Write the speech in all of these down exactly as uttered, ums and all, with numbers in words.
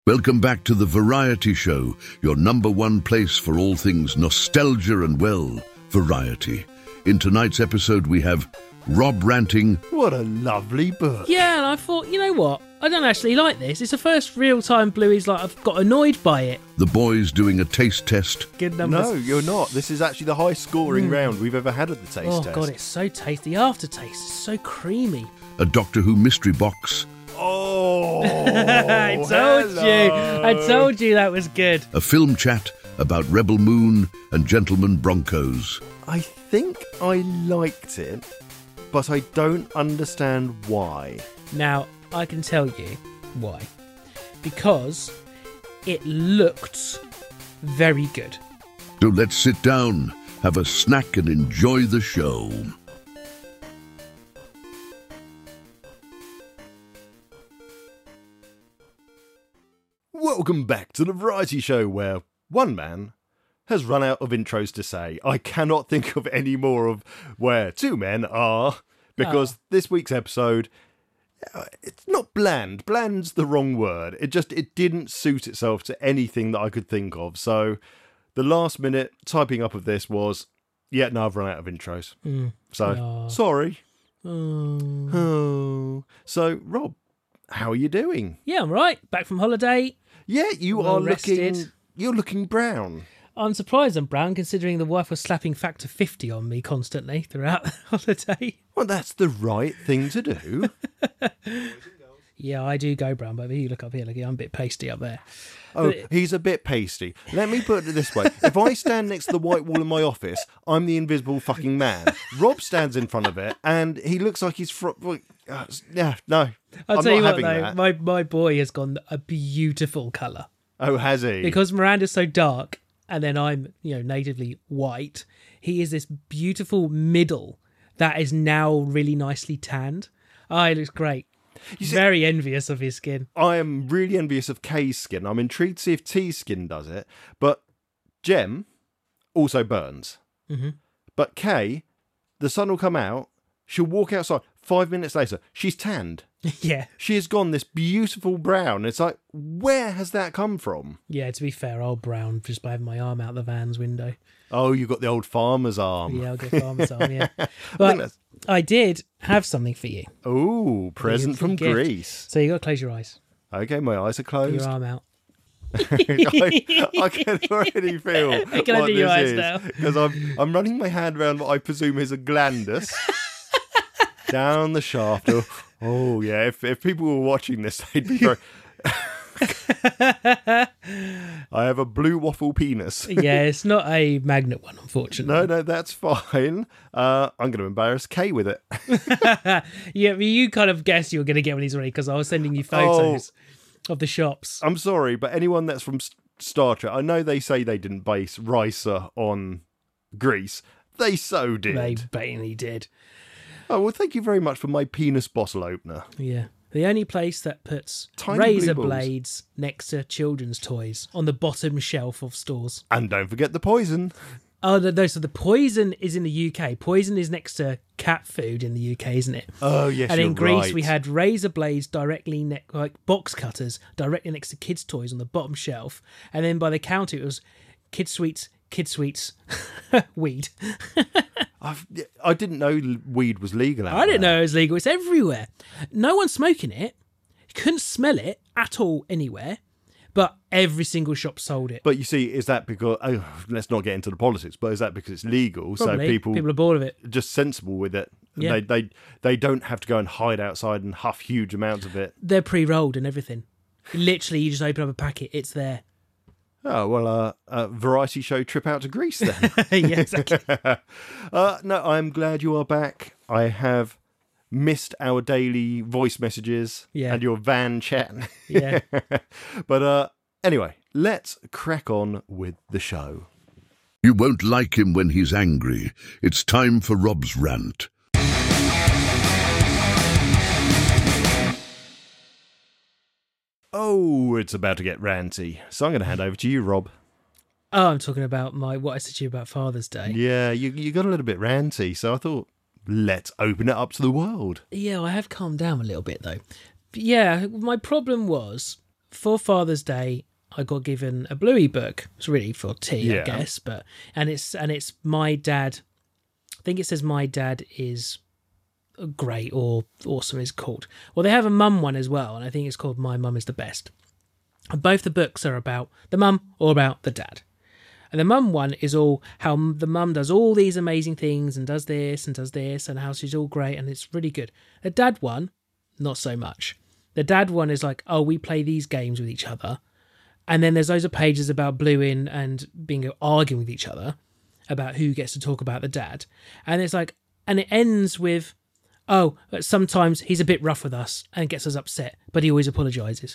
Welcome back to The Variety Show, your number one place for all things nostalgia and, well, variety. In tonight's episode, we have Rob ranting. What a lovely book. Yeah, and I thought, you know what? I don't actually like this. It's the first real time Bluey's like I've got annoyed by it. The boys doing a taste test. Good numbers. No, you're not. This is actually the highest scoring mm. round we've ever had at the taste oh, test. Oh, God, it's so tasty. The aftertaste is so creamy. A Doctor Who mystery box. Oh, I told hello. you. I told you that was good. A film chat about Rebel Moon and Gentleman Broncos. I think I liked it, but I don't understand why. Now, I can tell you why. Because it looked very good. So let's sit down, have a snack and enjoy the show. Welcome back to the Variety Show, where one man has run out of intros to say. I cannot think of any more of where two men are, because oh. this week's episode, it's not bland. Bland's the wrong word. It just, it didn't suit itself to anything that I could think of. So the last minute typing up of this was, yeah, no, I've run out of intros. Mm. So, oh. sorry. Oh. oh. So, Rob, how are you doing? Yeah, I'm right. Back from holiday. Yeah, you well are rested. looking, you're looking brown. I'm surprised I'm brown, considering the wife was slapping factor fifty on me constantly throughout the holiday. Well, that's the right thing to do. Yeah, I do go brown, but you look up here, look, I'm a bit pasty up there. Oh, it, he's a bit pasty. Let me put it this way. If I stand next to the white wall in my office, I'm the invisible fucking man. Rob stands in front of it, and he looks like he's... Fr- uh, yeah, no. I'll I'm tell not you what, having though, that. my, my boy has gone a beautiful colour. Oh, has he? Because Miranda's so dark, and then I'm, you know, natively white, he is this beautiful middle that is now really nicely tanned. Oh, he looks great. You see, very envious of his skin. I am really envious of Kay's skin. I'm intrigued to see if T's skin does it. But Jem also burns. Mm-hmm. But Kay, the sun will come out, she'll walk outside. Five minutes later, she's tanned. Yeah. She has gone this beautiful brown. It's like, where has that come from? Yeah, to be fair, I'll brown just by having my arm out the van's window. Oh, you've got the old farmer's arm. Yeah, I'll go farmer's arm, yeah. But I, I did have something for you. Oh, present from gift. Greece. So you got to close your eyes. Okay, my eyes are closed. Your arm out. I, I can already feel I can what under your this eyes is. now. Because I'm, I'm running my hand around what I presume is a glandus. Down the shaft. Oh, oh, yeah. If if people were watching this, they'd be very... I have a blue waffle penis. Yeah, it's not a magnet one, unfortunately. No, no, that's fine. Uh, I'm going to embarrass Kay with it. Yeah, but you kind of guessed you were going to get when he's ready because I was sending you photos oh, of the shops. I'm sorry, but anyone that's from Star Trek, I know they say they didn't base Risa on Greece. They so did. They blatantly did. Oh, well, thank you very much for my penis bottle opener. Yeah. The only place that puts Tiny razor blue balls. blades next to children's toys on the bottom shelf of stores. And don't forget the poison. Oh, no, no, so the poison is in the U K. Poison is next to cat food in the U K, isn't it? Oh, yes, And you're in Greece, right. we had razor blades directly, ne- like box cutters, directly next to kids' toys on the bottom shelf. And then by the counter, it was kids' sweets, kids' sweets, weed. I've, I didn't know weed was legal out I didn't there. know it was legal. It's everywhere. No one's smoking it. You couldn't smell it at all anywhere, but every single shop sold it. But you see, is that because, oh, let's not get into the politics, but is that because it's legal? Probably. So people, people are bored of it. just sensible with it. Yeah. They, they, they don't have to go and hide outside and huff huge amounts of it. They're pre-rolled and everything. Literally, you just open up a packet, it's there. Oh, well, uh, a variety show trip out to Greece then. Yeah, exactly. uh, no, I'm glad you are back. I have missed our daily voice messages Yeah. and your van chat. Yeah. But uh, anyway, let's crack on with the show. You won't like him when he's angry. It's time for Rob's rant. Oh, it's about to get ranty. So I'm going to hand over to you, Rob. Oh, I'm talking about my what I said to you about Father's Day. Yeah, you you got a little bit ranty, so I thought, let's open it up to the world. Yeah, I have calmed down a little bit though. But yeah, my problem was for Father's Day, I got given a Bluey book. It's really for tea, Yeah. I guess, but and it's and it's my dad. I think it says my dad is great or awesome is called. Well, they have a mum one as well, and I think it's called My Mum is the Best. And both the books are about the mum or about the dad. And the mum one is all how the mum does all these amazing things and does this and does this and how she's all great and it's really good. The dad one, not so much. The dad one is like, oh, we play these games with each other. And then there's loads of pages about Blueing and Bingo arguing with each other about who gets to talk about the dad. And it's like, and it ends with, oh, sometimes he's a bit rough with us and gets us upset, but he always apologises.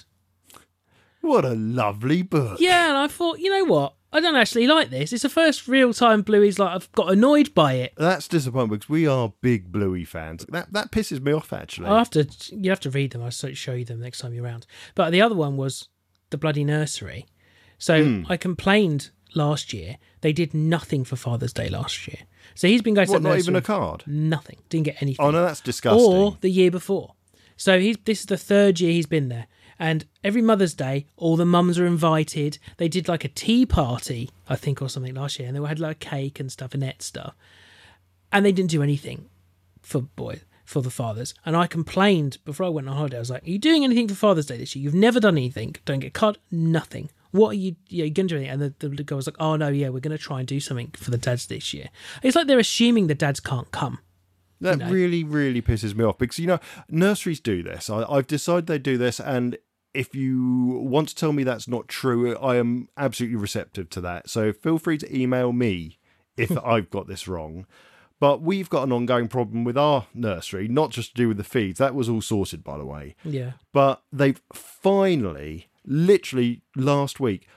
What a lovely book. Yeah, and I thought, you know what? I don't actually like this. It's the first real time Bluey's like I've got annoyed by it. That's disappointing because we are big Bluey fans. That that pisses me off, actually. I'll have to, you have to read them. I'll show you them next time you're around. But the other one was The Bloody Nursery. So Mm. I complained last year. They did nothing for Father's Day last year. So he's been going to What, the not nursery. even a card? Nothing. Didn't get anything. Oh, no, that's disgusting. Or the year before. So he's this is the third year he's been there. And every Mother's Day, all the mums are invited. They did like a tea party, I think, or something last year. And they had like cake and stuff, Annette stuff. And they didn't do anything for boy for the fathers. And I complained before I went on holiday. I was like, are you doing anything for Father's Day this year? You've never done anything. Don't get a card, nothing. What are you, you know, going to do anything? And the, the guy was like, oh, no, yeah, we're going to try and do something for the dads this year. It's like they're assuming the dads can't come. That you know. really, really pisses me off because, you know, nurseries do this. I, I've decided they do this, and if you want to tell me that's not true, I am absolutely receptive to that. So feel free to email me if I've got this wrong. But we've got an ongoing problem with our nursery, not just to do with the feeds. That was all sorted, by the way. Yeah. But they've finally, literally last week,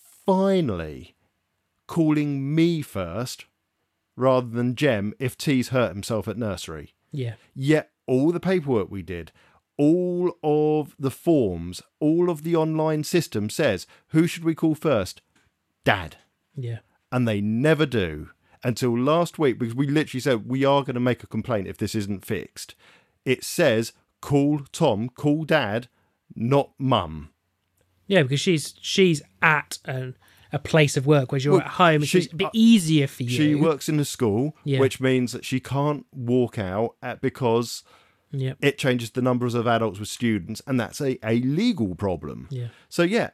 finally calling me first rather than Jem if T's hurt himself at nursery. Yeah. Yet all the paperwork we did, all of the forms, all of the online system says, who should we call first? Dad. Yeah. And they never do until last week, because we literally said we are going to make a complaint if this isn't fixed. It says, call Tom, call Dad, not Mum. Yeah, because she's she's at an, a place of work where you're Well, at home. It's she- just a bit easier for you. She works in a school, Yeah. which means that she can't walk out at, because Yeah. it changes the numbers of adults with students, and that's a, a legal problem. Yeah. So, yeah,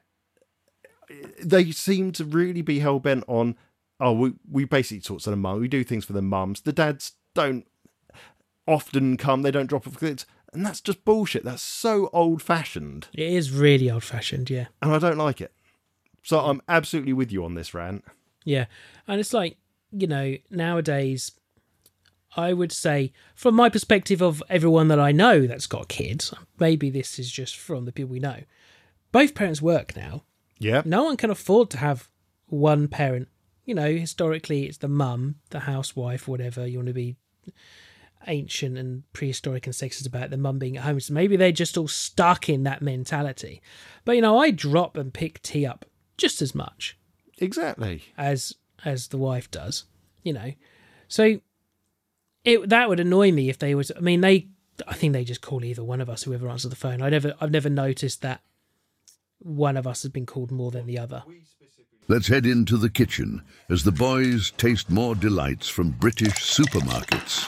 they seem to really be hell-bent on, oh, we, we basically talk to the mum, we do things for the mums. The dads don't often come, they don't drop off kids, and that's just bullshit. That's so old-fashioned, It is really old fashioned, yeah. and I don't like it. So I'm absolutely with you on this rant. Yeah. And it's like, you know, nowadays, I would say, from my perspective of everyone that I know that's got kids, maybe this is just from the people we know, both parents work now. Yeah. No one can afford to have one parent. You know, historically, it's the mum, the housewife, whatever. You want to be ancient and prehistoric and sexist about the mum being at home. So maybe they're just all stuck in that mentality. But, you know, I drop and pick tea up just as much Exactly. as as the wife does, you know. So it that would annoy me if they was. I mean, they. I think they just call either one of us, whoever answers the phone. I never. I've never noticed that one of us has been called more than the other. Let's head into the kitchen as the boys taste more delights from British supermarkets.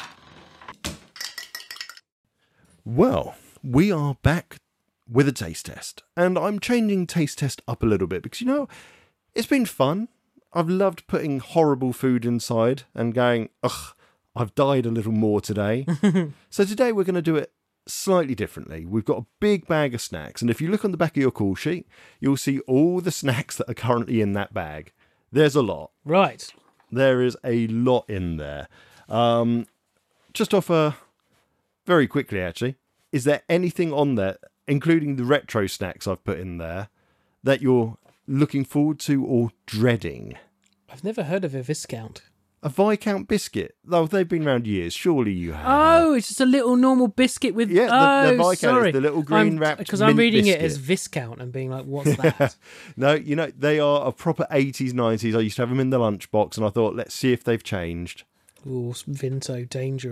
Well, we are back with a taste test, and I'm changing taste test up a little bit because, you know, it's been fun. I've loved putting horrible food inside and going, ugh, I've died a little more today. So today we're going to do it slightly differently. We've got a big bag of snacks, and if you look on the back of your call sheet, you'll see all the snacks that are currently in that bag. There's a lot. Right. There is a lot in there. Um, just off a... Very quickly, actually, is there anything on there, including the retro snacks I've put in there, that you're looking forward to or dreading? I've never heard of a Viscount. A Viscount biscuit? Though they've been around years. Surely you have. Oh, it's just a little normal biscuit with. Yeah, the- oh, the Viscount is sorry. the little green I'm- wrapped Because I'm mint reading it biscuit. as Viscount and being like, what's that? No, you know, they are a proper eighties, nineties. I used to have them in the lunchbox, and I thought, let's see if they've changed. Ooh, Vinto, dangerous.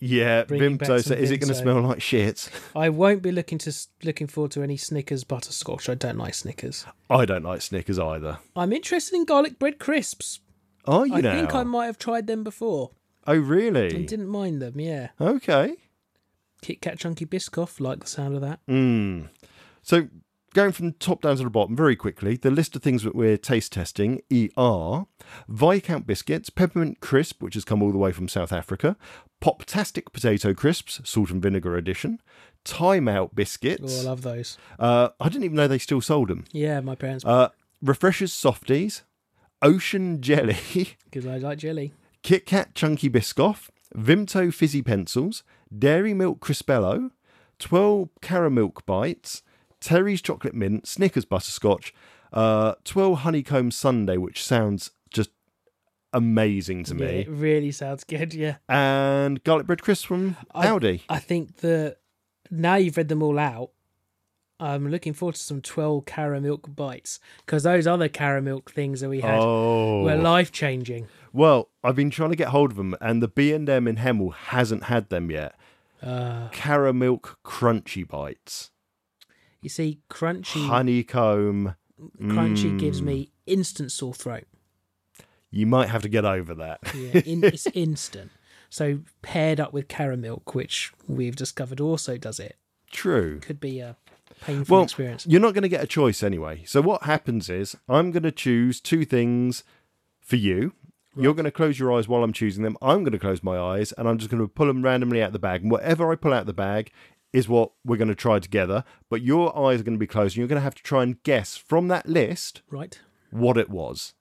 Yeah, Bringing back Vimto. some So is it going to Vimto. smell like shit? I won't be looking to looking forward to any Snickers butterscotch. I don't like Snickers. I don't like Snickers either. I'm interested in garlic bread crisps. Are you I now? think I might have tried them before Oh, and really? didn't mind them. Yeah, Okay. Kit Kat Chunky Biscoff. Like the sound of that. Mm. So going from the top down to the bottom very quickly, the list of things that we're taste testing are Viscount biscuits, peppermint crisp, which has come all the way from South Africa, Poptastic potato crisps, salt and vinegar edition, Time Out biscuits. Oh, I love those. Uh, I didn't even know they still sold them. Yeah, my parents. Uh, Refreshers softies, Ocean jelly, Because I like jelly. Kit Kat chunky Biscoff, Vimto fizzy pencils, Dairy Milk Crispello, twelve Caramilk bites, Terry's chocolate mint, Snickers butterscotch, uh, twelve honeycomb sundae, which sounds just amazing to Yeah, me, it really sounds good. Yeah. and garlic bread crisps from I- Aldi. I think that now you've read them all out, I'm looking forward to some twelve Caramilk bites, because those other Caramilk things that we had Oh, were life changing. well, I've been trying to get hold of them, and the B and M in Hemel hasn't had them yet. Uh, Caramilk crunchy bites, you see, crunchy, honeycomb. crunchy Mm. gives me instant sore throat. You might have to get over that. Yeah, in, it's instant. So paired up with Caramilk, which we've discovered also does it, True. could be a painful Well, experience. you're not going to get a choice anyway. So what happens is I'm going to choose two things for you. You're going to close your eyes while I'm choosing them. I'm going to close my eyes, and I'm just going to pull them randomly out the bag. And whatever I pull out the bag is what we're going to try together. But your eyes are going to be closed, and you're going to have to try and guess from that list Right. what it was.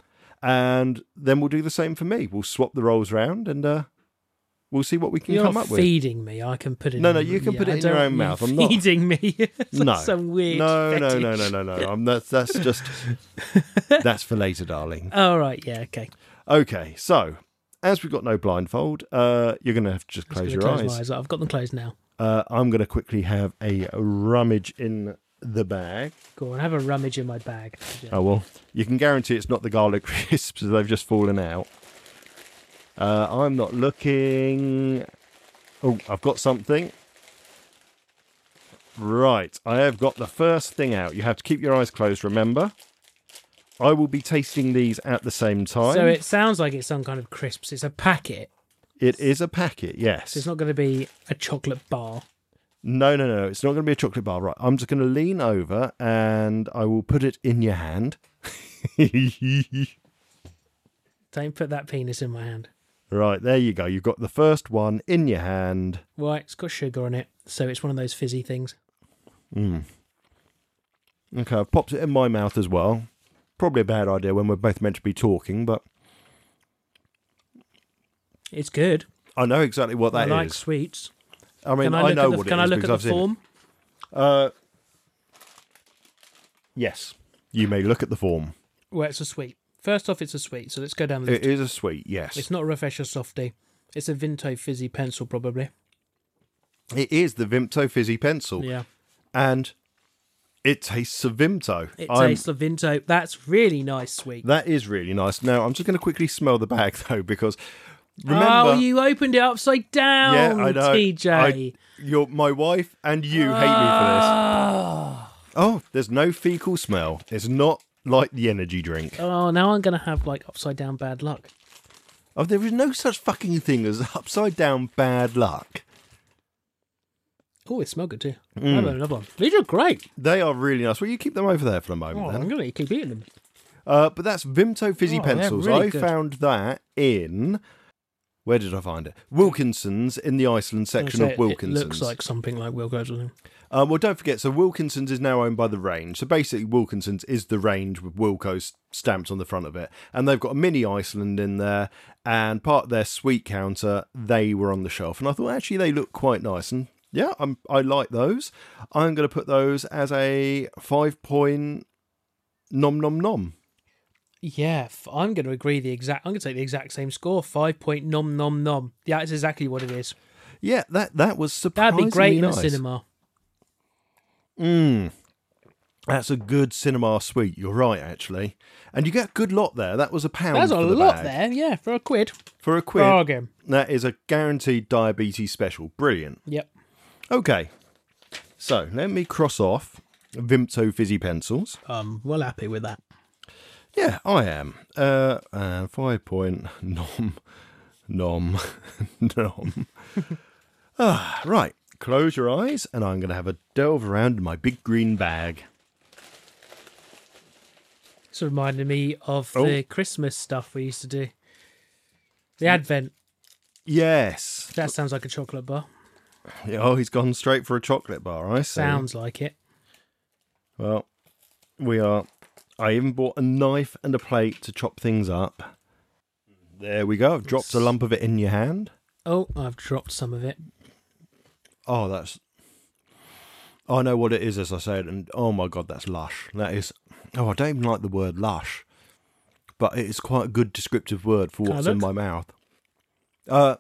And then we'll do the same for me. We'll swap the rolls round, and uh, we'll see what we can You're come not up with. feeding me. I can put it No, in. no, you can yeah, put it I in your don't- own you're mouth. I'm not- feeding me. It's like No. some weird No, no, fetish. no, no, no, no. I'm, that's, that's just... that's for later, darling. All right, yeah, okay. Okay, so as we've got no blindfold, uh, you're going to have to just Just close gonna your close my eyes. eyes. I've got them closed now. Uh, I'm going to quickly have a rummage in the bag. Go on, have a rummage in my bag. Oh, well, you can guarantee it's not the garlic crisps, as they've just fallen out. Uh, I'm not looking... Oh, I've got something. Right, I have got the first thing out. You have to keep your eyes closed, remember? I will be tasting these at the same time. So it sounds like it's some kind of crisps. It's a packet. It is a packet, yes. So it's not going to be a chocolate bar. No, no, no. It's not going to be a chocolate bar. Right. I'm just going to lean over and I will put it in your hand. Don't put that penis in my hand. Right. There you go. You've got the first one in your hand. Right, it's got sugar on it. So it's one of those fizzy things. Mm. Okay. I've popped it in my mouth as well. Probably a bad idea when we're both meant to be talking, but It's good. I know exactly what that I like is. sweets. I mean, Can I, I, look know at the, what Can it I is look because at I've the seen it. form? Uh, yes. You may look at the form. Well, it's a sweet. First off, it's a sweet. So let's go down the It is a sweet, yes. It's not a Refresher Softie. It's a Vimto fizzy pencil, probably. It is the Vimto fizzy pencil. Yeah. And it tastes of Vimto. It I'm- tastes of Vimto. That's really nice sweet. That is really nice. Now, I'm just going to quickly smell the bag, though, because remember... Oh, you opened it upside down, yeah, I know. T J. I, your, my wife and you hate me for this. Oh. Oh, there's no fecal smell. It's not like the energy drink. Oh, now I'm going to have, like, upside down bad luck. Oh, there is no such fucking thing as upside down bad luck. Oh, they smell good, too. Mm. I've had another one. These are great. They are really nice. Well, you keep them over there for a moment, Oh, then. I'm going to keep eating them. Uh, but that's Vimto fizzy Oh, they're pencils. really I good. found that in... Where did I find it? Wilkinson's, in the Iceland section So of it- Wilkinson's. It looks like something like Wilco's or something. Um, well, don't forget, so Wilkinson's is now owned by the range. So basically, Wilkinson's is the range with Wilco's stamped on the front of it. And they've got a mini Iceland in there. And part of their sweet counter, they were on the shelf. And I thought, actually, they look quite nice. And yeah, I'm, I like those. I'm going to put those as a five-point nom nom nom. Yeah, f- I'm going to agree the exact... I'm going to take the exact same score. Five point nom nom nom. Yeah, it's exactly what it is. Yeah, that, that was surprisingly That'd be great in nice. a cinema. Mm. That's a good cinema sweet. You're right, actually. And you get a good lot there. That was a pound That's for a the lot bag. there, yeah, for a quid. For a quid. Bargain. That is a guaranteed diabetes special. Brilliant. Yep. Okay. So, let me cross off Vimto Fizzy Pencils. Um, well happy with that. Yeah, I am. Uh, uh five point nom, nom, nom. ah, right. Close your eyes, and I'm going to have a delve around in my big green bag. It's reminded me of Oh. the Christmas stuff we used to do. The Advent. Yes. That sounds like a chocolate bar. Oh, he's gone straight for a chocolate bar, I see. Sounds like it. Well, we are... I even bought a knife and a plate to chop things up. There we go. I've dropped a lump of it in your hand. Oh, I've dropped some of it. Oh, that's... I know what it is, as I said, and oh my God, that's lush. That is... Oh, I don't even like the word lush, but it is quite a good descriptive word for Can I what's in look? my mouth. Uh,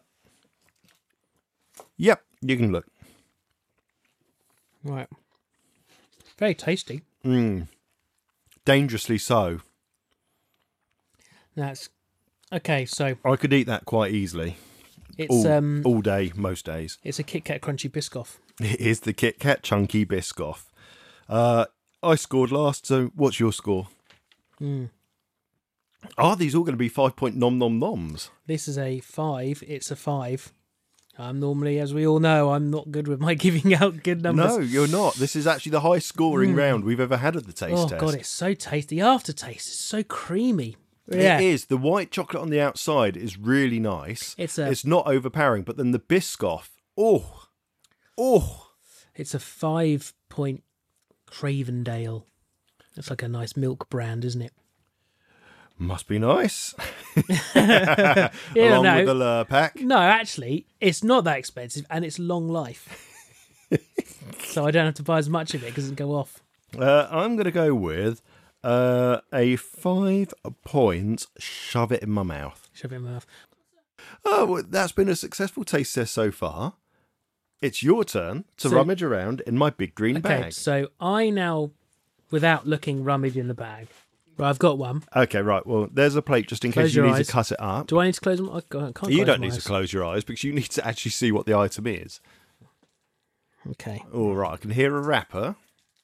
Yep, you can look. Right. Very tasty. Mm. Dangerously so. That's... Okay, so I could eat that quite easily. it's All, um all day, most days. it's a Kit Kat Crunchy Biscoff. It is the Kit Kat Chunky Biscoff. Uh, I scored last, so what's your score? Hmm. Are these all going to be five point nom nom noms? This is a five. It's a five. I'm normally, as we all know, I'm not good with my giving out good numbers. No, you're not. This is actually the highest scoring round we've ever had at the taste Oh test. god, it's so tasty. The aftertaste is so creamy. Yeah, It is. The white chocolate on the outside is really nice. It's a- It's not overpowering, but then the Biscoff, oh, oh. it's a five point Cravendale. It's like a nice milk brand, isn't it? Must be nice. Yeah, Along no, with the Lure pack. no, actually, it's not that expensive, and it's long life. So I don't have to buy as much of it because it go off. Uh, I'm going to go with uh, a five point shove it in my mouth. Shove it in my mouth. Oh, well, that's been a successful taste test so far. It's your turn to So- rummage around in my big green Okay, bag. so I now, without looking, rummage in the bag. Right, I've got one. Okay, right. Well, there's a plate just in Close case you your need eyes. to cut it up. Do I need to close them? I can't close You don't my need to eyes. close your eyes because you need to actually see what the item is. Okay. All right, I can hear a wrapper.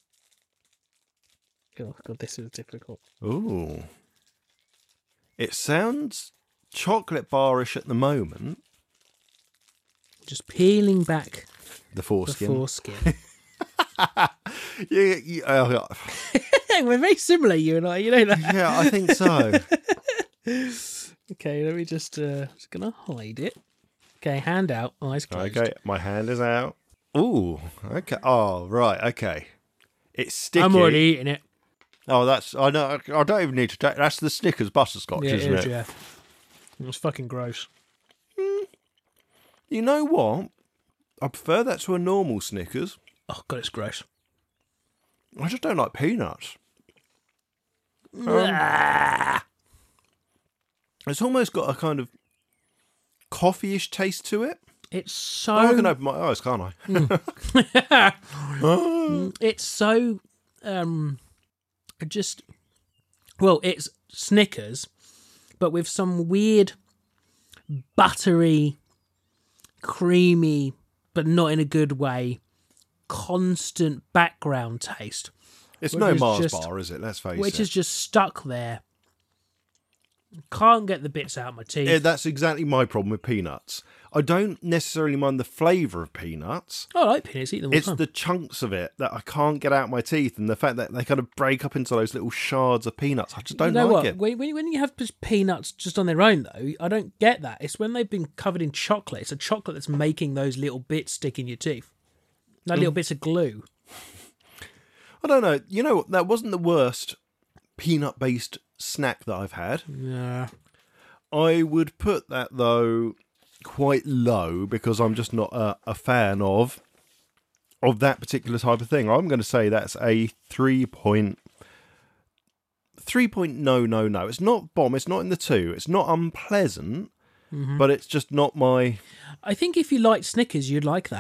Oh god, this is difficult. Ooh. It sounds chocolate barish at the moment. Just peeling back The the foreskin. foreskin. yeah, yeah, uh, We're very similar, you and I. You know that. yeah, I think so. Okay, let me just. Uh, just gonna hide it. Okay, hand out, eyes closed. Okay, my hand is out. Ooh, okay. Oh, right, okay. It's sticky. I'm already eating it. Oh, that's I know. I don't even need to take. That's the Snickers butterscotch, Yeah, it isn't is, it? yeah. It's fucking gross. You know what? I prefer that to a normal Snickers. Oh god, it's gross. I just don't like peanuts. Ah. It's almost got a kind of coffee-ish taste to it. It's so. Oh, I can open my eyes, can't I? It's so. Um, just. Well, it's Snickers, but with some weird, buttery, creamy, but not in a good way, constant background taste. It's Which no is Mars just- bar, is it? Let's face Which it. is just stuck there. Can't get the bits out of my teeth. Yeah, that's exactly my problem with peanuts. I don't necessarily mind the flavour of peanuts. I like peanuts, eat them all It's the time. the chunks of it that I can't get out my teeth, and the fact that they kind of break up into those little shards of peanuts. I just don't you know like what? it. When, when when you have just peanuts just on their own, though, I don't get that. It's when they've been covered in chocolate. It's a chocolate that's making those little bits stick in your teeth. Like Mm. little bits of glue. I don't know. You know, that wasn't the worst peanut-based snack that I've had. Yeah. I would put that, though, quite low because I'm just not a, a fan of of that particular type of thing. I'm going to say that's a three point... Three point no, no, no. It's not bomb. It's not in the two. It's not unpleasant, Mm-hmm. but it's just not my... I think if you like Snickers, you'd like that.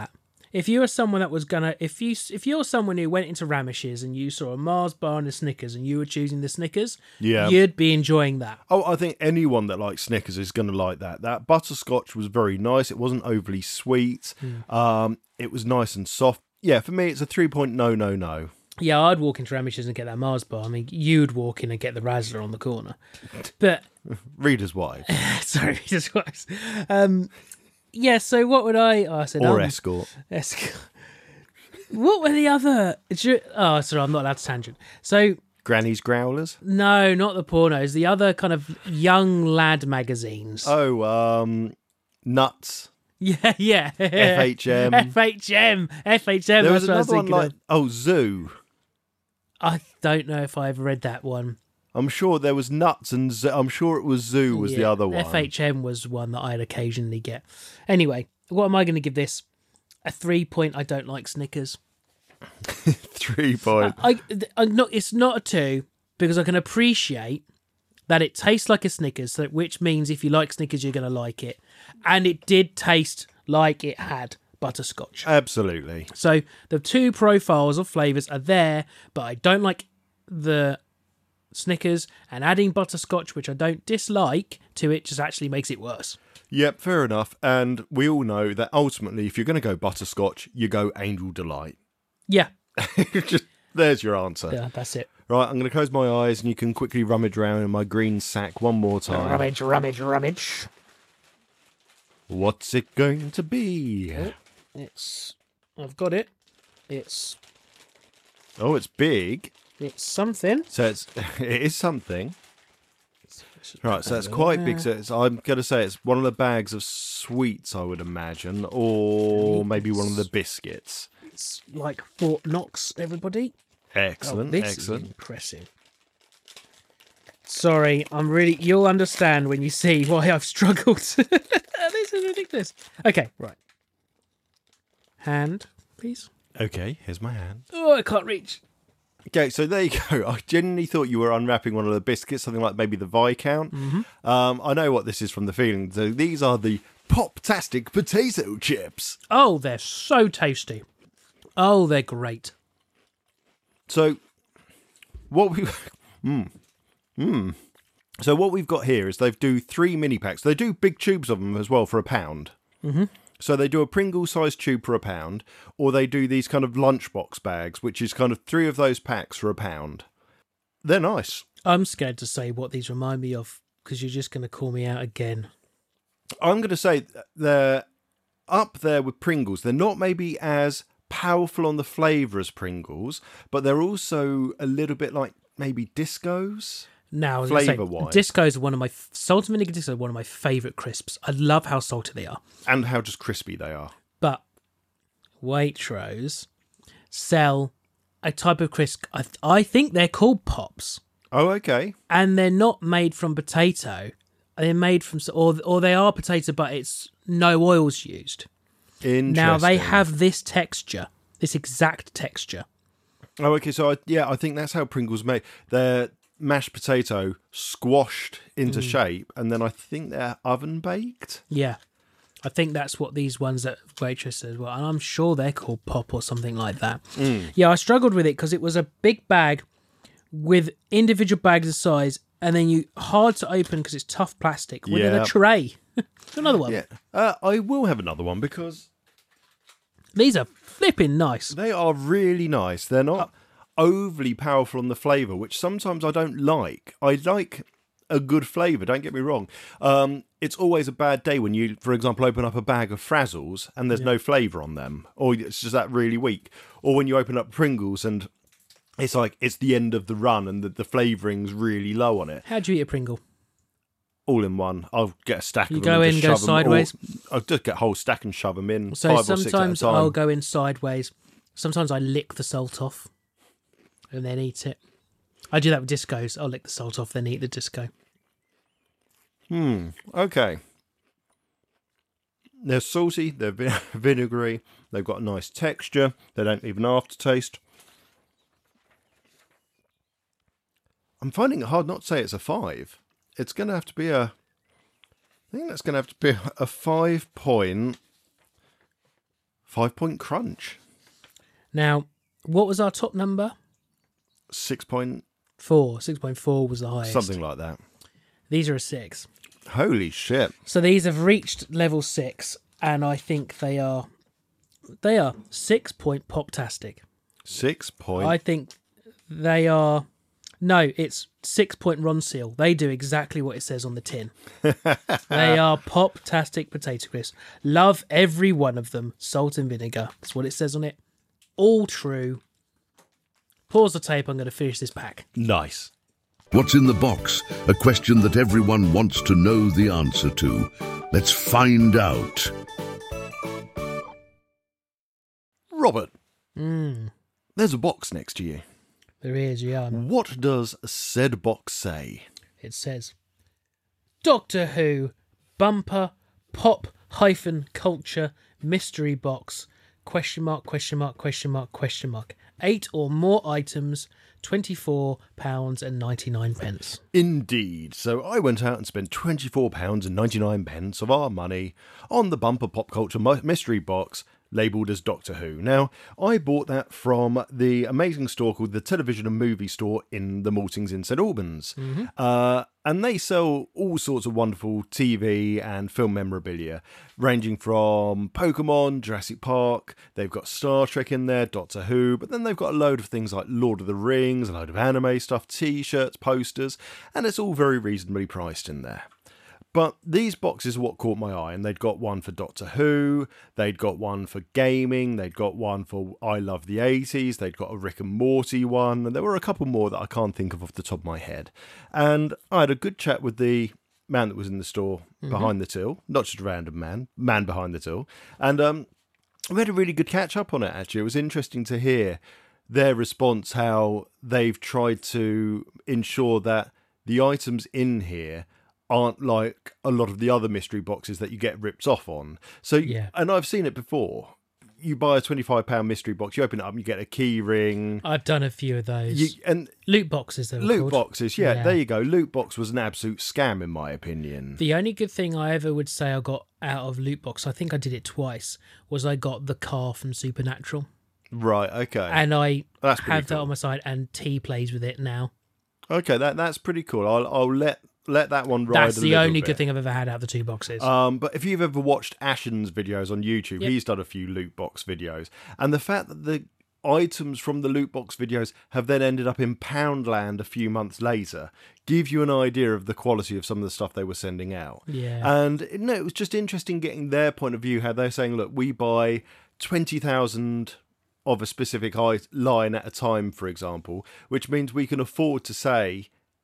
if you were someone that was gonna, if you if you're someone who went into Ramish's and you saw a Mars bar and a Snickers and you were choosing the Snickers, Yeah. you'd be enjoying that. Oh, I think anyone that likes Snickers is going to like that. That butterscotch was very nice. It wasn't overly sweet. Mm. Um, it was nice and soft. Yeah, for me, it's a three point no no no. Yeah, I'd walk into Ramish's and get that Mars bar. I mean, you'd walk in and get the Razzler on the corner. But Reader's wise. sorry, just was. Um, yeah. So what would I? Oh, I said Or um, escort. Escort. What were the other? Oh, sorry, I'm not allowed to tangent. So Granny's Growlers. no, not the pornos. The other kind of young lad magazines. Oh, um, Nuts. Yeah, yeah. F H M. F H M. F H M. There That's was what I was another one thinking like, of. oh, Zoo. I don't know if I've read that one. I'm sure there was Nuts and Zoo. I'm sure it was Zoo was the Yeah, other one. F H M was one that I'd occasionally get. Anyway, what am I going to give this? A three point. I don't like Snickers. Three point. I, I not. It's not a two because I can appreciate that it tastes like a Snickers, so, which means if you like Snickers, you're going to like it, and it did taste like it had butterscotch. Absolutely. So the two profiles of flavours are there, but I don't like the Snickers, and adding butterscotch, which I don't dislike, to it just actually makes it worse. Yep, fair enough. And we all know that ultimately, if you're going to go butterscotch, you go Angel Delight. Yeah, Just there's your answer. yeah, that's it. Right, I'm going to close my eyes, and you can quickly rummage around in my green sack one more time. Rummage, rummage, rummage. What's it going to be? It's. I've got it. It's. Oh, it's big. It's something. So it's it is something. Right, so it's quite big. So it's, I'm going to say it's one of the bags of sweets, I would imagine, or maybe one of the biscuits. It's like Fort Knox, everybody. Excellent, Oh, this excellent. is impressive. Sorry, I'm really. You'll understand when you see why I've struggled. This is ridiculous. Okay, right. Hand, please. Okay, here's my hand. Oh, I can't reach. Okay, so there you go. I genuinely thought you were unwrapping one of the biscuits, something like maybe the Viscount. Mm-hmm. Um, I know what this is from the feeling. So these are the Pop-tastic potato chips. Oh, they're so tasty. Oh, they're great. So what we mm, mm. So what we've got here is they do three mini packs. They do big tubes of them as well for a pound. Mm-hmm. So they do a Pringle-sized tube for a pound, or they do these kind of lunchbox bags, which is kind of three of those packs for a pound. They're nice. I'm scared to say what these remind me of because you're just going to call me out again. I'm going to say they're up there with Pringles. They're not maybe as powerful on the flavour as Pringles, but they're also a little bit like maybe Discos. Now, I was gonna say, Flavour-wise. Discos are one of my salt and vinegar Discos are one of my favourite crisps. I love how salty they are. And how just crispy they are. But Waitrose sell a type of crisp. I, I think they're called Pops, Oh, okay. and they're not made from potato. They're made from, or or they are potato, but it's no oils used. Interesting. Now they have this texture, this exact texture. Oh, okay. So, I, yeah, I think that's how Pringles make. They're mashed potato squashed into shape, and then I think they're oven baked. Yeah, I think that's what these ones at Waitrose as well, and I'm sure they're called Pop or something like that. Yeah, I struggled with it because it was a big bag with individual bags of size, and then you hard to open because it's tough plastic within Yeah. a tray. Another one. Yeah. Uh, I will have another one because These are flipping nice. they are really nice. They're not overly powerful on the flavour, which sometimes I don't like. I like a good flavour, don't get me wrong. Um, it's always a bad day when you, for example, open up a bag of Frazzles and there's no flavour on them, or it's just that really weak. Or when you open up Pringles and it's like it's the end of the run and the, the flavouring's really low on it. How do you eat a Pringle? All in one. I'll get a stack You of them. go and in, just go shove 'em all- sideways? I'll just get a whole stack and shove them in. So five or six at a sometimes time. I'll go in sideways. Sometimes I lick the salt off and then eat it. I do that with Discos. I'll lick the salt off, then eat the Disco. Hmm. Okay. They're salty. They're vin- vinegary. They've got a nice texture. They don't leave an aftertaste. I'm finding it hard not to say it's a five. It's going to have to be a. I think that's going to have to be a five point Five Point Crunch. Now, what was our top number? Six point... Four. six point four was the highest. Something like that. These are a six. Holy shit. So these have reached level six, and I think they are they are six point poptastic. Six point... I think they are... No, it's six point Ron Seal. They do exactly what it says on the tin. They are poptastic potato crisps. Love every one of them. Salt and vinegar. That's what it says on it. All true. Pause the tape. I'm going to finish this pack. Nice. What's in the box? A question that everyone wants to know the answer to. Let's find out. Robert, Mm, there's a box next to you. there is, yeah. What does said box say? It says, Doctor Who bumper pop hyphen culture mystery box question mark question mark question mark question mark eight or more items, twenty-four pounds and ninety-nine pence. Indeed. So I went out and spent twenty-four pounds ninety-nine of our money on the bumper pop culture my- mystery box labelled as Doctor Who. Now, I bought that from the amazing store called the Television and Movie Store in the Maltings in St Albans. Mm-hmm. Uh, and they sell all sorts of wonderful T V and film memorabilia, ranging from Pokemon, Jurassic Park, they've got Star Trek in there, Doctor Who, but then they've got a load of things like Lord of the Rings, a load of anime stuff, t-shirts, posters, and it's all very reasonably priced in there. But these boxes are what caught my eye, and they'd got one for Doctor Who, they'd got one for gaming, they'd got one for I Love the eighties, they'd got a Rick and Morty one, and there were a couple more that I can't think of off the top of my head. And I had a good chat with the man that was in the store mm-hmm. behind the till, not just a random man, man behind the till, and um, we had a really good catch up on it, actually. It was interesting to hear their response, how they've tried to ensure that the items in here aren't like a lot of the other mystery boxes that you get ripped off on. So, yeah. And I've seen it before. You buy a twenty-five pound mystery box, you open it up, and you get a key ring. I've done a few of those. You, and loot boxes, they were Loot called. boxes, yeah, yeah. there you go. Loot box was an absolute scam, in my opinion. The only good thing I ever would say I got out of loot box, I think I did it twice, was I got the car from Supernatural. Right, okay. And I that's have cool. that on my side, and T plays with it now. Okay, that that's pretty cool. I'll I'll let let that one ride. That's a the little only bit. good thing I've ever had out of the two boxes. Um, but if you've ever watched Ashen's videos on YouTube, Yep. he's done a few loot box videos, and the fact that the items from the loot box videos have then ended up in Poundland a few months later gives you an idea of the quality of some of the stuff they were sending out. Yeah. And you know, it was just interesting getting their point of view, how they're saying, look, we buy twenty thousand of a specific line at a time, for example, which means we can afford to say,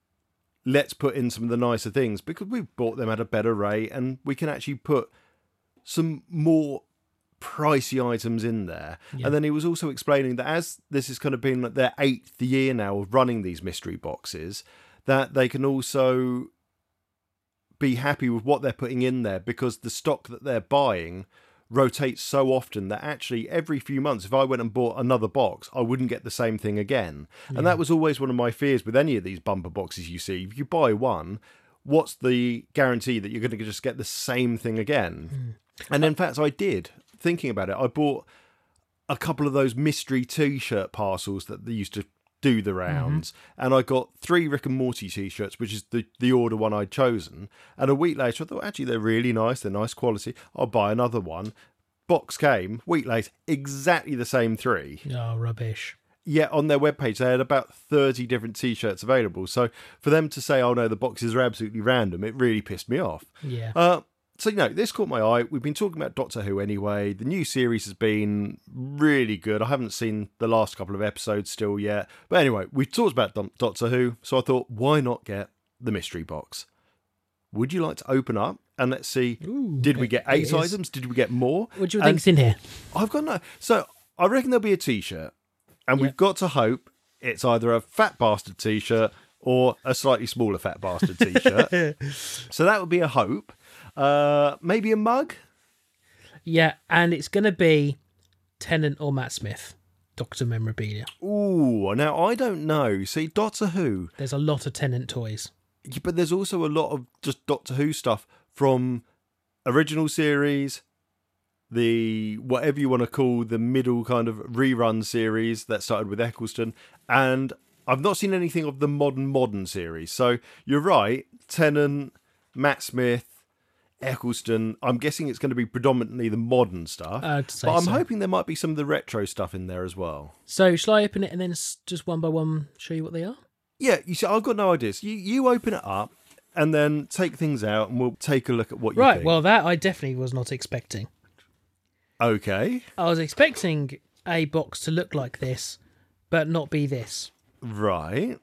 let's put in some of the nicer things because we've bought them at a better rate, and we can actually put some more pricey items in there. Yeah. And then he was also explaining that as this has kind of been like their eighth year now of running these mystery boxes, that they can also be happy with what they're putting in there because the stock that they're buying rotates so often that actually every few months, if I went and bought another box, I wouldn't get the same thing again. Yeah. And that was always one of my fears with any of these bumper boxes you see. If you buy one, what's the guarantee that you're going to just get the same thing again? Mm. And in fact, I did. Thinking about it, I bought a couple of those mystery t-shirt parcels that they used to do the rounds, mm-hmm. and I got three Rick and Morty t-shirts, which is the, the order one I'd chosen. And a week later, I thought, actually, they're really nice. They're nice quality. I'll buy another one. Box came, week later, exactly the same three. Oh, rubbish. Yet on their webpage, they had about thirty different t-shirts available. So for them to say, oh, no, the boxes are absolutely random, it really pissed me off. Yeah. Uh, So, you know, this caught my eye. We've been talking about Doctor Who anyway. The new series has been really good. I haven't seen the last couple of episodes still yet. But anyway, we've talked about Doctor Who, so I thought, why not get the mystery box? Would you like to open up and let's see, Ooh, did we get eight is. items? Did we get more? What do you And think's in here? I've got no... So, I reckon there'll be a T-shirt. And Yep. we've got to hope it's either a fat bastard T-shirt or a slightly smaller fat bastard T-shirt. So that would be a hope. Uh, maybe a mug? Yeah, and it's going to be Tennant or Matt Smith, Doctor Memorabilia. Ooh, now I don't know. See, Doctor Who, There's a lot of Tennant toys. but there's also a lot of just Doctor Who stuff from original series, the whatever you want to call the middle kind of rerun series that started with Eccleston, and I've not seen anything of the modern modern series. So you're right, Tennant, Matt Smith, Eccleston. I'm guessing it's going to be predominantly the modern stuff, I'd say but I'm so. hoping there might be some of the retro stuff in there as well. So shall I open it and then s- just one by one show you what they are? Yeah, you see, I've got no ideas. You you open it up and then take things out, and we'll take a look at what you Right, think. well, that I definitely was not expecting. Okay. I was expecting a box to look like this, but not be this. Right.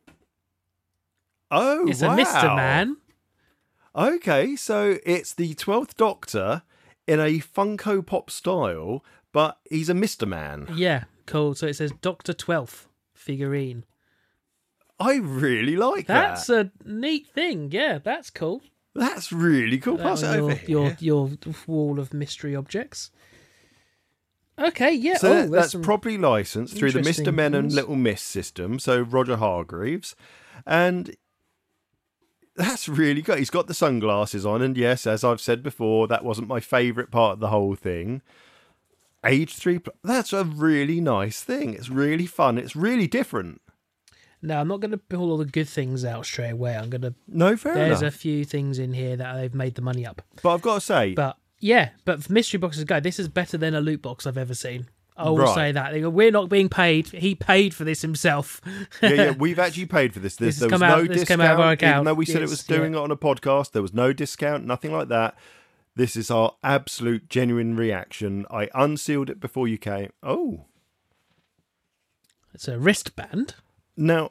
Oh, It's wow. a Mister Man. Okay, so it's the twelfth Doctor in a Funko Pop style, but he's a Mister Man. Yeah, cool. So it says Doctor Twelfth figurine. I really like That's that. a neat thing. Yeah, that's cool. That's really cool. That Pass on it over your, here. your your wall of mystery objects. Okay, yeah. So oh, that- there's that's some- properly licensed through the Mister interesting Men and things. Little Miss system. So Roger Hargreaves, and that's really good. He's got the sunglasses on, and yes, as I've said before, that wasn't my favourite part of the whole thing. Age three. pl- That's a really nice thing. It's really fun. It's really different. No, I'm not going to pull all the good things out straight away. I'm going to. No, fair There's enough. a few things in here that they've made the money up. But I've got to say, But yeah, but for Mystery Boxes Go, this is better than a loot box I've ever seen. I will Right. say that. They go, we're not being paid. He paid for this himself. yeah, yeah, we've actually paid for this. This, This has there was come out- no this discount. came out of our Even account. though we said it was Yes, yeah. doing it on a podcast, there was no discount, nothing like that. This is our absolute genuine reaction. I unsealed it before you came. Oh, It's a wristband. now,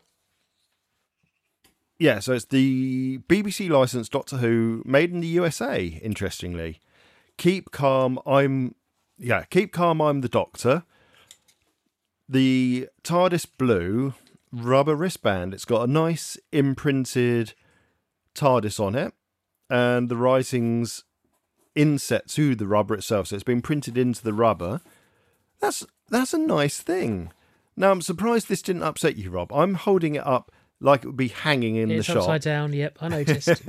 yeah, so it's the B B C licensed Doctor Who, made in the U S A, interestingly. Keep calm, I'm... Yeah, keep calm, I'm the Doctor. The TARDIS Blue rubber wristband. It's got a nice imprinted TARDIS on it, and the writing's inset to the rubber itself, so it's been printed into the rubber. That's that's a nice thing. Now, I'm surprised this didn't upset you, Rob. I'm holding it up like it would be hanging in It's the shop. upside down. Yep, I noticed.